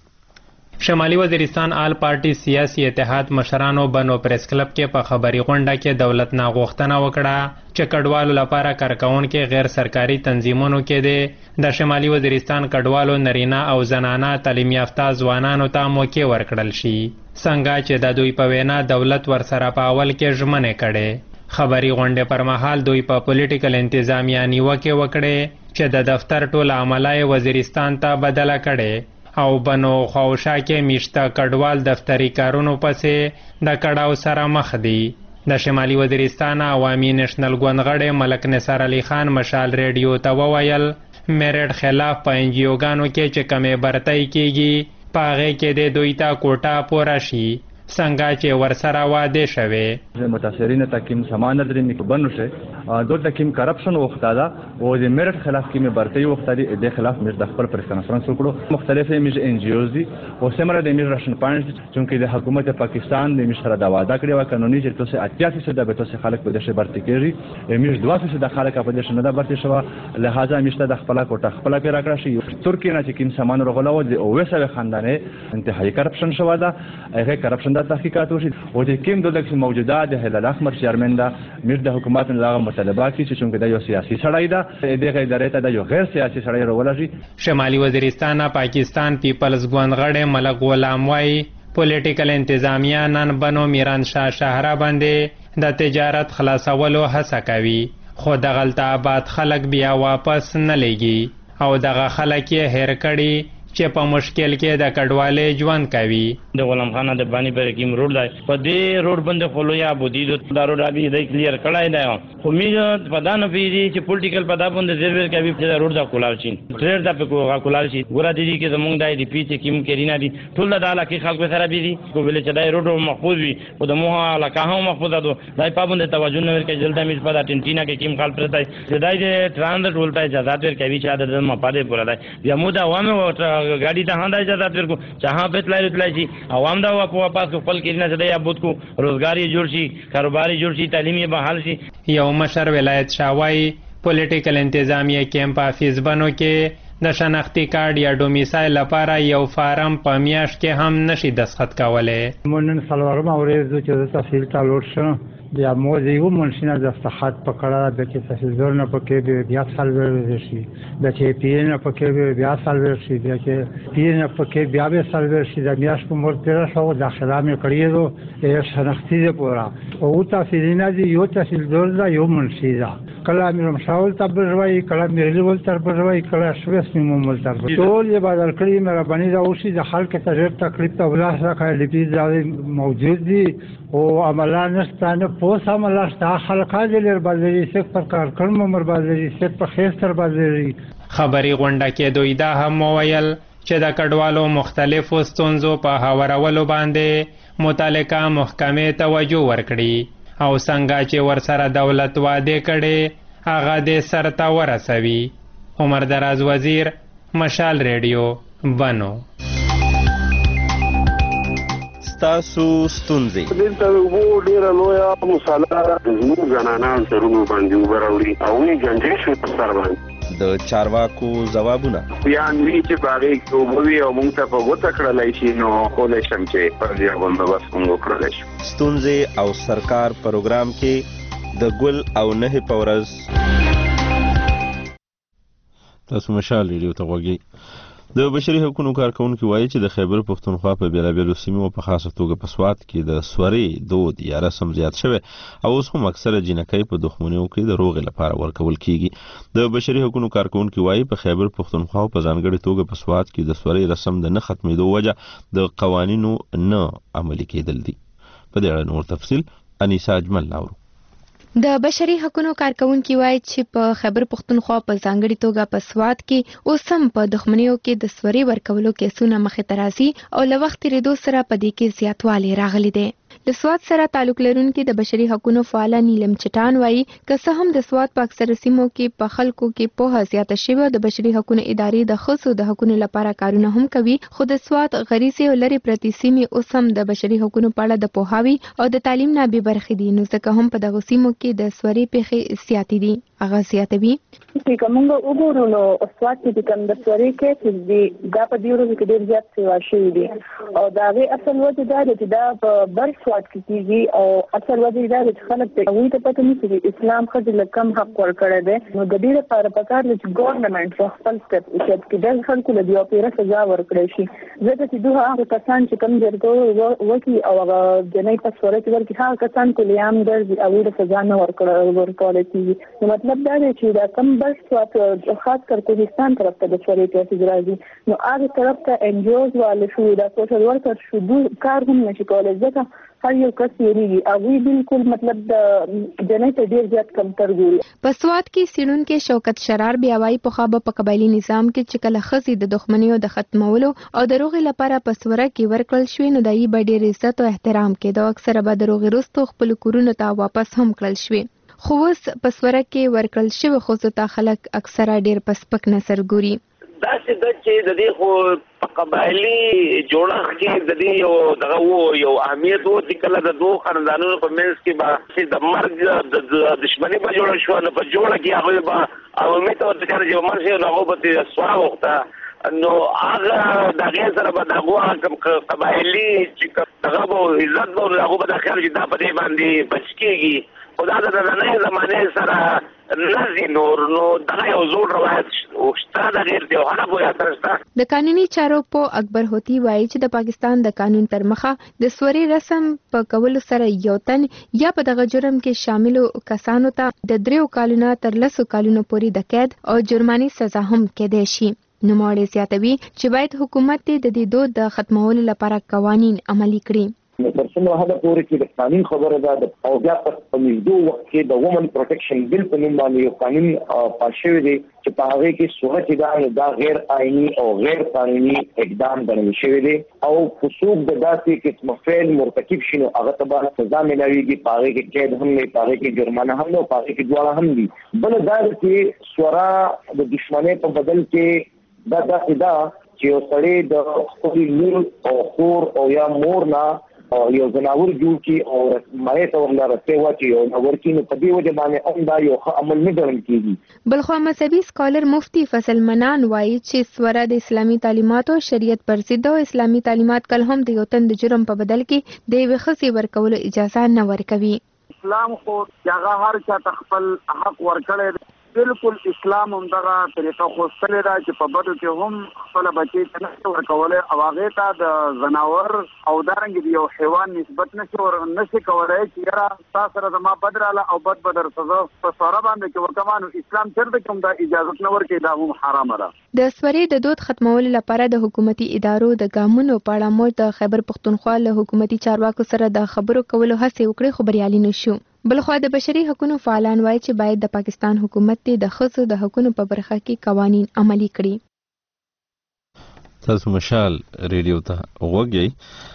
شمالي وزیرستان آل پارټي سیاسي اتحاد مشرانو بنو پریس کلب کې په خبري غونډه کې دولت نه غوښتنه وکړه چې کډوالو لپاره کارکونکو غیر سرکاري تنظیمونو کې د شمالي وزیرستان کډوالو نارینه او زنانه تعلیم یافته ځوانانو ته موقع ورکړل شي څنګه چې د دوی په وینا دولت ورسره په اول کې ژمنې کړي. خبري غونډه پر مهال دوی په پولیټیکل انتظامیه نیوکه وکړي چې د دفتر ټول عملای وزیرستان ته بدله کړي او بنو خوشا کې میشته کډوال دفتری کارونو پسې د کډاو سره مخ دي. د شمالي وزیرستان عوامي نېشنل ګوندغړی ملک نثار علي خان مشال ریډیو ته وویل میرټ خلاف په انجیوګانو کې چې کمې برتۍ کیږي په هغې کې د دوی ته کوټه پوره شي څنګه چې ورسره واده شوی. متاثرین تکیم سامان درې بنو شه دو تکیم کرپشن وختاده او د میرټ خلاف کې برتۍ وختاده د خلاف مش د خپل پریس کانفرنس وکړو مختلفه میج ان جی اوز دي او سمره د میگریشن پوینټ چې د حکومت پاکستان د مشره د وعده کړی و قانوني چې تاسو 88% د بتوسه خلک په دشه برتۍ کیږي میج 2% د خلک په دشه نه د برتۍ شو لہذا مشته د خپل کوټه خپل پیرا کړی شي. ترکیه نه چې کیم سامان رغلاو او وسه خاندانه انتهایی کرپشن شو ده هغه کرپشن د تحقیقات وشي او د کوم دولت موجوده د هلال احمر چیرمن دا میر د حکومت له مطالبات چې څنګه د یو سیاسي سړی دا دغه ادارې ته د یو غیر سیاسي سړی راولږي. شمالي وزیرستان پاکستان پیپلز ګوندغړی ملک غلام وای پولیټیکل انتظامیه نن بنو میران شاه شهره باندې د تجارت خلاصولو هڅه کوي خو دغلته آباد خلک بیا واپس نه لګي او دغه خلک یې هیر کړي چې په مشکل کې د کډوالۍ ژوند کوي. د غلام خان د بانی پر کوم روډ دی په دې روډ باندې خلویا بودی د روډ ابي د کلیر کړای دی خو میږي په دانو پیږي چې پولیټیکل پدا باندې زیرور کوي چې روډ دا کولال شي ډېر د په کولال شي ګور دي کې زمونږ دای دی پیچ کیم کرینا دي ټول د علاقې خلکو سره بي دي کو ویل چې دای روډ محفوظ وي او د موه علاقه هم محفوظ ده دای په باندې توجه نه ورکړي جلدا میز په ټینټینا کې کیم خال پرتای چې دای د ترانزیت ولته اجازه ورکوي چې د مپاده پورا دی بیا مو دا وامه गाड़ी ته هنده اجازه ورکو چاها په تلای شي عوام دا واپس خپل کینه زده یا بوت کو روزګاری جوړ شي کاروباري جوړ شي تعلیمي بحال شي. یو مشر ولایت شاوای پولیټیکل انتظامیه کیمپ افیس بنو کې د شناختی کارت یا ډومیسایل لپاره یو فارم په میاشت کې هم نشي دستخط کولای. مونږ څلورم اورېدو چې تحصیل ته لور شو بیا مو یو منشینه دستخط پکړه د چې تحصیلدار نه پکې بیا سال ورشي د چې پی نه پکې بیا سال ورشي د چې پی نه پکې بیا به سال ورشي د میاشت په مور تیر شو داخله مې کړی یو شناختی دی پورا او تحصیلینه دی یو تحصیلدار دا یو منشي دا کله مې مشاول تبروي کله مې ریول تبروي کله شوس مې مومل تبروي ټول یې بدل کړی مې باندې دا اوسې د خلک ته ډېر تکلیف ته ولاس راکړي لپاره موجود دي او عملا نستانه پوس عملا شته خلک دې لري سک پر کار کړم مر باندې سک په خېستر باندې. خبري غونډه کې دوی دا هم وویل چې د کډوالو مختلفو ستونزو په هوارولو باندې متعلقه محکمې توجه ورکړي او څنګه چې ورسره دولت وعده کړي هغه دې سرته ورسوي. عمر دراز وزیر، مشال ریډیو، بنو. ستاسو ستونزې دلته وو ډیره لویه مساله زموږ زنانان سرونو باندې وبراوړي او یې ګنجې شوې په سر باندې د چارواکو ځوابونه یا نوی چې باغې کوبوي او موږ ته په وته کړلای شي نو کولای شم چې پر دې باندې بس موږ کړلای شو. ستونزې او سرکار پروګرام کې د ګل او نه په ورځ تاسو مشال ریډیو ته وګورئ. د بشري حقوقو کارکونکو وایي چې د خیبر پښتونخوا په بیلابیلو سیمو په خاصه توګه په سوات کې د سورې دود یا رسم زیات شوی او اوس هم اکثره جنکۍ په دښمنیو کې د روغې لپاره ورکول کیږي. د بشري حقوقو کارکونکو وایي په خیبر پښتونخوا په ځانګړي توګه په سوات کې د سورې رسم د نه ختمېدو وجه د قوانینو نه عملي کېدل دي. په دې اړه نور تفصیل انیسا اجمل لاورو. د بشري حقوقو کارکونکو وایي چې په خیبر پښتونخوا په ځانګړي توګه په سوات کې اوس هم په دښمنیو کې د سوري ورکولو کیسونه مخې ته راځي او له وخت تېرېدو سره په دې کې زیاتوالی راغلی دی. د سوات سره تعلق لرونکي د بشري حقوقو فعال نیلم چټان وایي که څه هم د سوات په اکثره سیمو کې په خلکو کې پوهه زیاته شوې او د بشري حقوقو ادارې د ښځو د حقوقو لپاره کارونه هم کوي، خو د سوات غریزي او لرې پرتې سیمې اوس هم د بشري حقوقو په اړه د پوهاوي او د تعلیم نه بې برخې دي، نو ځکه هم په دغو سیمو کې د سوري پیښې زیاتې دي. هغه زیاتوي چې کومه وګورو نو سوات کې کوم د سوري کې چې دا په دې ورځو کې ډېر زیات سیوا شوي دي او دا غي اصل وجه دا دی چې دا په بر سوات کې کیږي او اصل وجه دا دی چې خلک ته وایي ته پته نشي چې اسلام خځې له کم حق ورکړی دی، نو د دې لپاره پکار دی چې ګورنمنت په خپل سټپ چې د خلکو له دیو پیره سزا ورکړي شي، ځکه چې دوه هغه کسان چې کم جرګو وکي او هغه جنۍ په سوري کې ورکي هغه کسان چې لیام درځي او د سزا نه ورکول کیږي. نو مطلب دا دی چې دا کم بر سوات خاص کر کوهستان طرف ته د سوري پیسې راځي نو هغه طرف ته ان جی اوز والے شو دا سوشل ورکر شو کار هم نشي کولای ځکه هر یو کس یریږي او بالکل مطلب د جنۍ ته ډیر زیات کمتر ګوري. په سوات کې سیډونکو شوکت شرار بیا وایي په خابه په قبایلی نظام کې چې کله خزي د دښمنیو د ختمولو او د روغې لپاره په سوره کې ورکړل شوی نو دای به ډیر عزت او احترام کېده، اکثره به د روغې وروسته خپل کورونو ته واپس هم کړل شوی، خو اوس په سوره کې ورکړل شوی خو ته خلک اکثره ډیر پسپک نظر ګوري. دا چې د دې خو په قبایلی جوړښت کې د دې یو دغه یو اهمیت وو چې کله د دوه خاندانونو په منځ کې به د مرګ د دشمنی په جوړه شو نه په جوړه کې هغه به عوامي تور د کار چې مرشي هغه به سوال وخته نو هغه دغه سره به دغه کوم قبایلی چې دغه به عزت به هغه به د خیر چې دا په دې باندې بچکیږي او دا د نړۍ زمانه سره نزي نور نو دا یو زوړ روایت او شته د غیر دی هغه بویا ترسته. د قانوني چارو په اکبر هوتی وایي چې د پاکستان د قانون تر مخه د سوري رسم په کولو سره یو تن یا په دغه جرم کې شامل کسانو ته د 3 کالونو تر 10 کالونو پورې د قید او جرماني سزا هم کېدای شي. نوموړی زیاتوي چې باید حکومت د دې دود د ختمولو لپاره قوانین عملي کړي. نو تر څومره هغه پورې چې د قانون خبره ده او بیا په نږدې وخت کې د وومن پروټیکشن بل په نوم باندې یو قانون پاس شوی دی چې په هغه کې صورت دا غیر آئینی او غیر قانوني اقدام ګڼل شوی دی او خصوص د داسې قسم فعل مرتکب شنو هغه ته به سزا ملایږي، په هغه کې قید هم نه، په هغه کې جرمانه هم نه، په هغه کې دواړه هم دي. بل دا چې سورا د دشمنۍ په بدل کې دا چې یو سړی د خپل لور او خور او یا مور نه یو زناور جوړ کی او مړې ته ورنه رسې واچي او نور کې نو په دې وجه باندې هم دا یو عمل نه ګڼل کېږي. بلخوا مذهبي سکالر مفتی فضل منان وایي چې سوره د اسلامي تعلیماتو شریعت پر ضد او اسلامي تعلیمات کله هم د یو تن د جرم په بدل کې د یوې ښځې ورکولو اجازه نه ورکوي. اسلام خو هغه هر چا ته خپل حق ورکړی، بالکل اسلام هم دغه طریقه خوستلې ده چې په بدو کې هم خپل بچی ته نه ورکولی او هغې ته د ځناور او دارنګې د یو حیوان نسبت نشي کولی چې یاره ستا سره زما بد راله او بد به درته زه په سوره باندې کې وکړم، نو اسلام چېرته کې هم دا اجازت نه ورکوي، دا هم حرامه ده. د سورې د دود ختمولو لپاره د حکومتي ادارو د ګامونو په اړه موږ د خیبر پښتونخوا له حکومتي چارواکو سره د خبرو کولو هڅې وکړې خو بریالي نشو. بلخوا د بشري حقوقو فعالان وایي چې باید د پاکستان حکومت د ښځو د حقوقو په برخه کې قوانین عملي کړي. تاسو مشال ریډیو ته غوږی.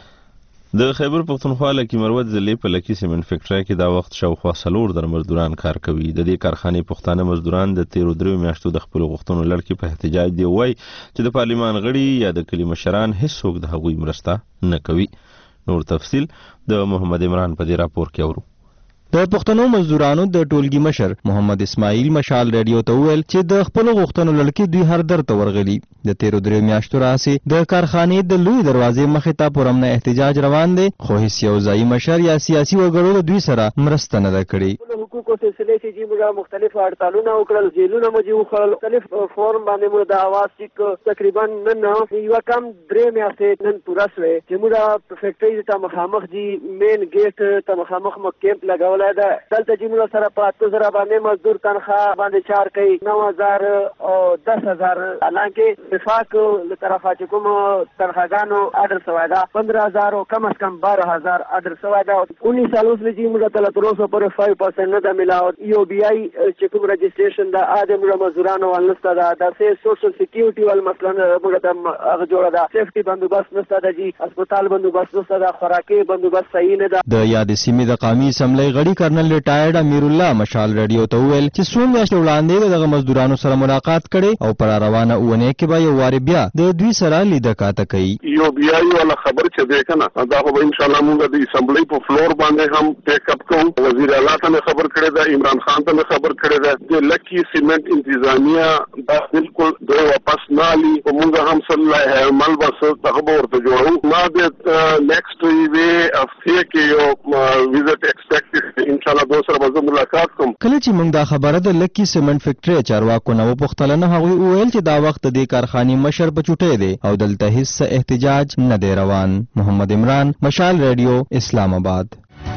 د خیبر پختونخوا لکي مروت ضلع په لکي سیمنټ فیکټری کې دا وخت شاوخوا 4 مزدوران کار کوي. د دې کارخانې پښتانه مزدوران د 13 میاشتو د خپل غوښتنو لړ کې په احتجاج دی وای چې د پارلمان غړي یا د کلی مشران هیڅوک د هغوی مرسته نه کوي. نور تفصیل د محمد عمران په دې راپور کې اورو. د پښتنو مزدورانو د ټولګي مشر محمد اسماعیل مشال ریډیو ته وویل چې د خپل غوښتنو لړ کې دوی هر در ته ورغلي. د 13 میاشتو راهیسې د کارخانې د لوی دروازې مخې ته پرامنه احتجاج روان دی، خو هیڅ یو ځایي مشر یا سیاسي وګړو له دوی سره مرسته نه ده کړې. حقوقو سلسله کې چې موږ مختلف هړتالونه وکړل، جیلونه مو جوړ کړل، مختلف فورم باندې موږ د आवाज ټیک تقریبا نن یو کم 3 میاشتې نن پوره شوه چې موږ په فیکټری ته مخامخ دي مین ګیټ ته مخامخ مو کیمپ لګولای ده. دلته چې موږ سره په 8000 باندې مزدور تنخواه باندې چار کوي 9000 او 10000 حالانکه وفاق له طرفه چې کوم تنخواګانو آرډر شوی ده 15000 او کم از کم 12000 آرډر شوی ده. 19 سال اوس لږی موږ ته تر اوسه پورې 5% نه ده ملاو. یو بي آی چې کوم رجسټریشن ده ادم موږ مزدورانو ولنسته ده د سوشل سکیورټي ول مثلا موږ ته هغه جوړه ده، سیفټي بندوبست نشته ده، جی هسپتال بندوبست نشته ده، خوراکي بندوبست صحیح نه ده. د یاد سیمې د قومي اسمبلی غړي کرنل ریټایرډ امیر الله مشال ریډیو ته وویل چې څو میاشتې وړاندې دغه مزدورانو سره ملاقات کړي او پر روانه اونۍ کې به یو واري بیا د دوی سره لیدکاته کوي. یو بیا ولا خبر چې ده کنه دا خو ان شاء الله موږ د اسمبلی په فلور باندې هم ټیک اپ کوو. وزیر اعلی ته خبر کړی دا، عمران خان ته خبر کړی دا، د لکی سیمنٹ انتظامیه دا بالکل دوی واپس نه علي او موږ هم صلی الله عمل بس تخبر ته جوړو. ما د نیکسټ وی هفته کې یو ویزټ ایکسپیکټ ان شاء الله دوسر به ملاقات کوم. کله چې موږ دا خبره د لکی سیمنٹ فیکټری چارواکو نه وپوښتل نه هغوی وویل چې دا وخت د دې کارخانې مشر په چوټۍ دی او دلته هیڅ احتجاج نه دی روان. محمد عمران مشال ریډیو اسلام آباد.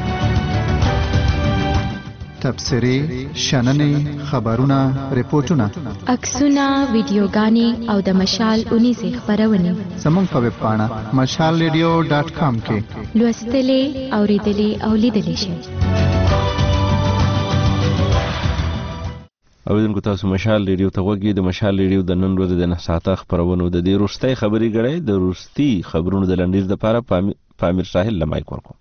تبصرې، شننې، خبرونه، ریپورتونه، عکسونه، ویډیوګانې او د مشال 19 خبرونه زموږ په ویب پاڼه mashalradio.com کې لوستلې، اوریدلې او لیدلې شئ. اوریدونکو تاسو مشال ریډیو ته غوږی. د مشال ریډیو د نن ورځې د 9 ساعته خبرونو د دې وروستۍ خبري غړې د وروستي خبرونو د لنډیز لپاره پامیر ساحل لمایک ورکو.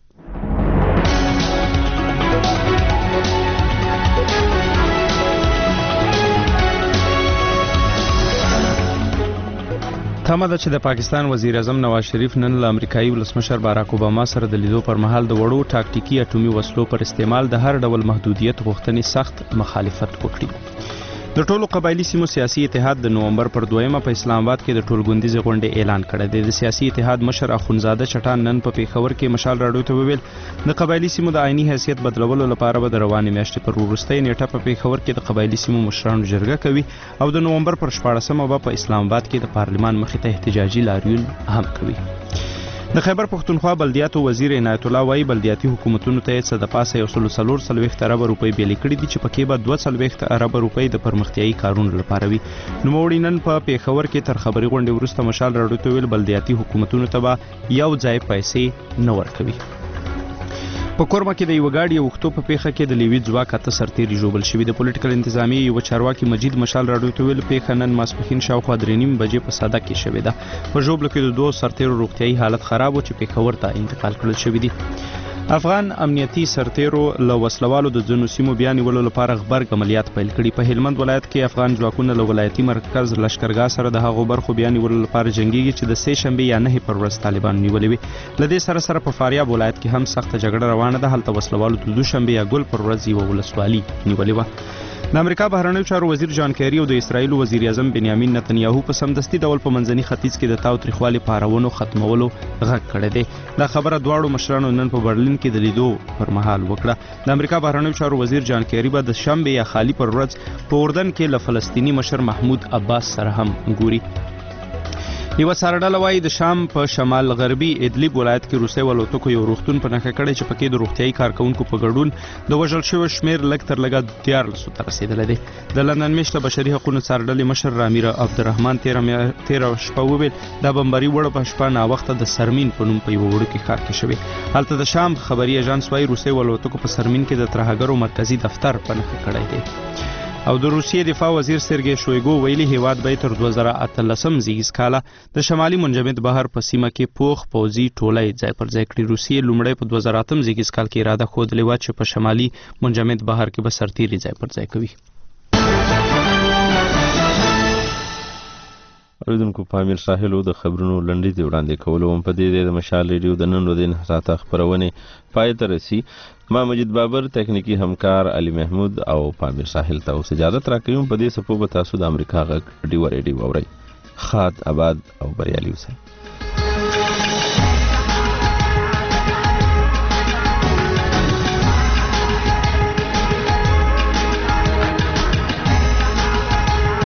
تمه ده چې د پاکستان وزیر اعظم نواز شریف نن له امریکایي ولسمشر باراک اوباما سره د لیدو پر مهال د وړو ټاکټیکي اټومي وسلو پر استعمال د هر ډول محدودیت غوښتنې سخت مخالفت وکړي. د ټولو قبایلی سیمو سیاسي اتحاد د نومبر پر 2 په اسلام آباد کې د ټولګوندیزې غونډې اعلان کړی دی. د سیاسي اتحاد مشر اخونزاده چټان نن په پیښور کې مشال راډیو ته وویل د قبایلی سیمو د آئینی حیثیت بدلولو لپاره به د روانې میاشتې پر وروستۍ نیټه په پیښور کې د قبایلی سیمو مشرانو جرګه کوي او د نومبر پر 14 به په اسلام آباد کې د پارلمان مخې ته احتجاجي لاریون هم کوي. د خیبر پختونخوا بلدیاتو وزیر عنایت الله وایي بلدیاتي حکومتونو ته څه د پاسه 140 ارب روپۍ بیلې کړي دي چې پکې به 240 ارب روپۍ د پرمختیایي کارونو لپاره وي. نوموړي نن په پیښور کې تر خبري غونډې وروسته مشال راډیو ته ویل بلدیاتي حکومتونو ته به یو ځای پیسې نه ورکوي. په کورما کې د یو غاډي وختو په پیښه کې د لیوی ځواک اته سرتیری جوړل شوی. د پولیټیکل انتظامی یو چارواکي مجید مشال راډیو ته ویل پیښه نن ماسپښین شاوخوا 3:30 بجې په ساده کې شوې ده. په جوړل کې د 2 سرتیرو روغتيایي حالت خراب و چې پیښور ته انتقال کړل شوی دي. افغان امنیتي سرتیرو له وسلوالو د ځینو سیمو بیا نیولو لپاره غبرګ عملیات پیل کړي. په هلمند ولایت کې افغان ځواکونه له ولایتي مرکز لشکرګاه سره د هغو برخو بیا نیولو لپاره جنګیږي چې د 3 شنبې یا 9 پر ورځ طالبان نیولې وي. له دې سره په فاریاب ولایت کې هم سخته جګړه روانه ده. هلته وسلوالو د 2 شنبې یا ګل پر ورځ یو ولسوالي نیولې وه. د امریکا بهرنیو چارو وزیر جان کیری او د اسرایل وزیر اعظم بنیامین نتنیاهو په سمدستي ډول په منځني ختیځ کې د تاوتریخوالي پارونو ختمولو غږ کړی دی. دا خبره دواړو مشرانو نن په برلین کې د لیدو پر مهال وکړه. د امریکا بهرنیو چارو وزیر جان کیری به د شنبې یا خالی پر ورځ په اردن کې له فلسطینی مشر محمود عباس سره هم ګوري. یو سرډله وایي د شام په شمال غربي ادلب ولایت کې روسي ولوتکو یو روغتون په نښه کړی چې پکې د روغتيایي کارکونکو په ګډون د وژل شوی شمیر لږ تر لږه 14 ته رسیدلی دی. د لندن میشته بشري حقوقو سرډلې مشر رامیر عبدالرحمن 13 شپه وویل دا بمباري وړه په شپه ناوخته د سرمین په نوم په یو وړوکي ښار کې شوې. هلته د شام خبري اژانس وایي روسي ولوتکو په سرمین کې د ترهګرو مرکزی دفتر په نښه کړی دی. او د روسیې دفاع وزیر سرګی شویګو ویلي هیواد به تر 2018 زیږیز کاله د شمالي منجمد بحر په سیمه کې پوخ پوځي ټولۍ ځای پر ځای کړي. روسیې لومړی په 2008 زیږیز کال کې اراده ښودلې وه چې په شمالي منجمد بحر کې به سرتیري ځای پر ځای کوي. اوریدونکو پامیر ساحلو د خبرونو لنډیز وړاندې کولو هم په دې د مشال ریډیو د نن ورځې نهضاته خپرونې پای ته رسي. ما مجید بابر تکنیکی همکار علي محمود او پامیر ساحل ته اوس اجازت راکوم. په دې سپو به تاسو د امریکا غږ ډیو ریډیو اورئ. خاد آباد او بریالي اوسئ.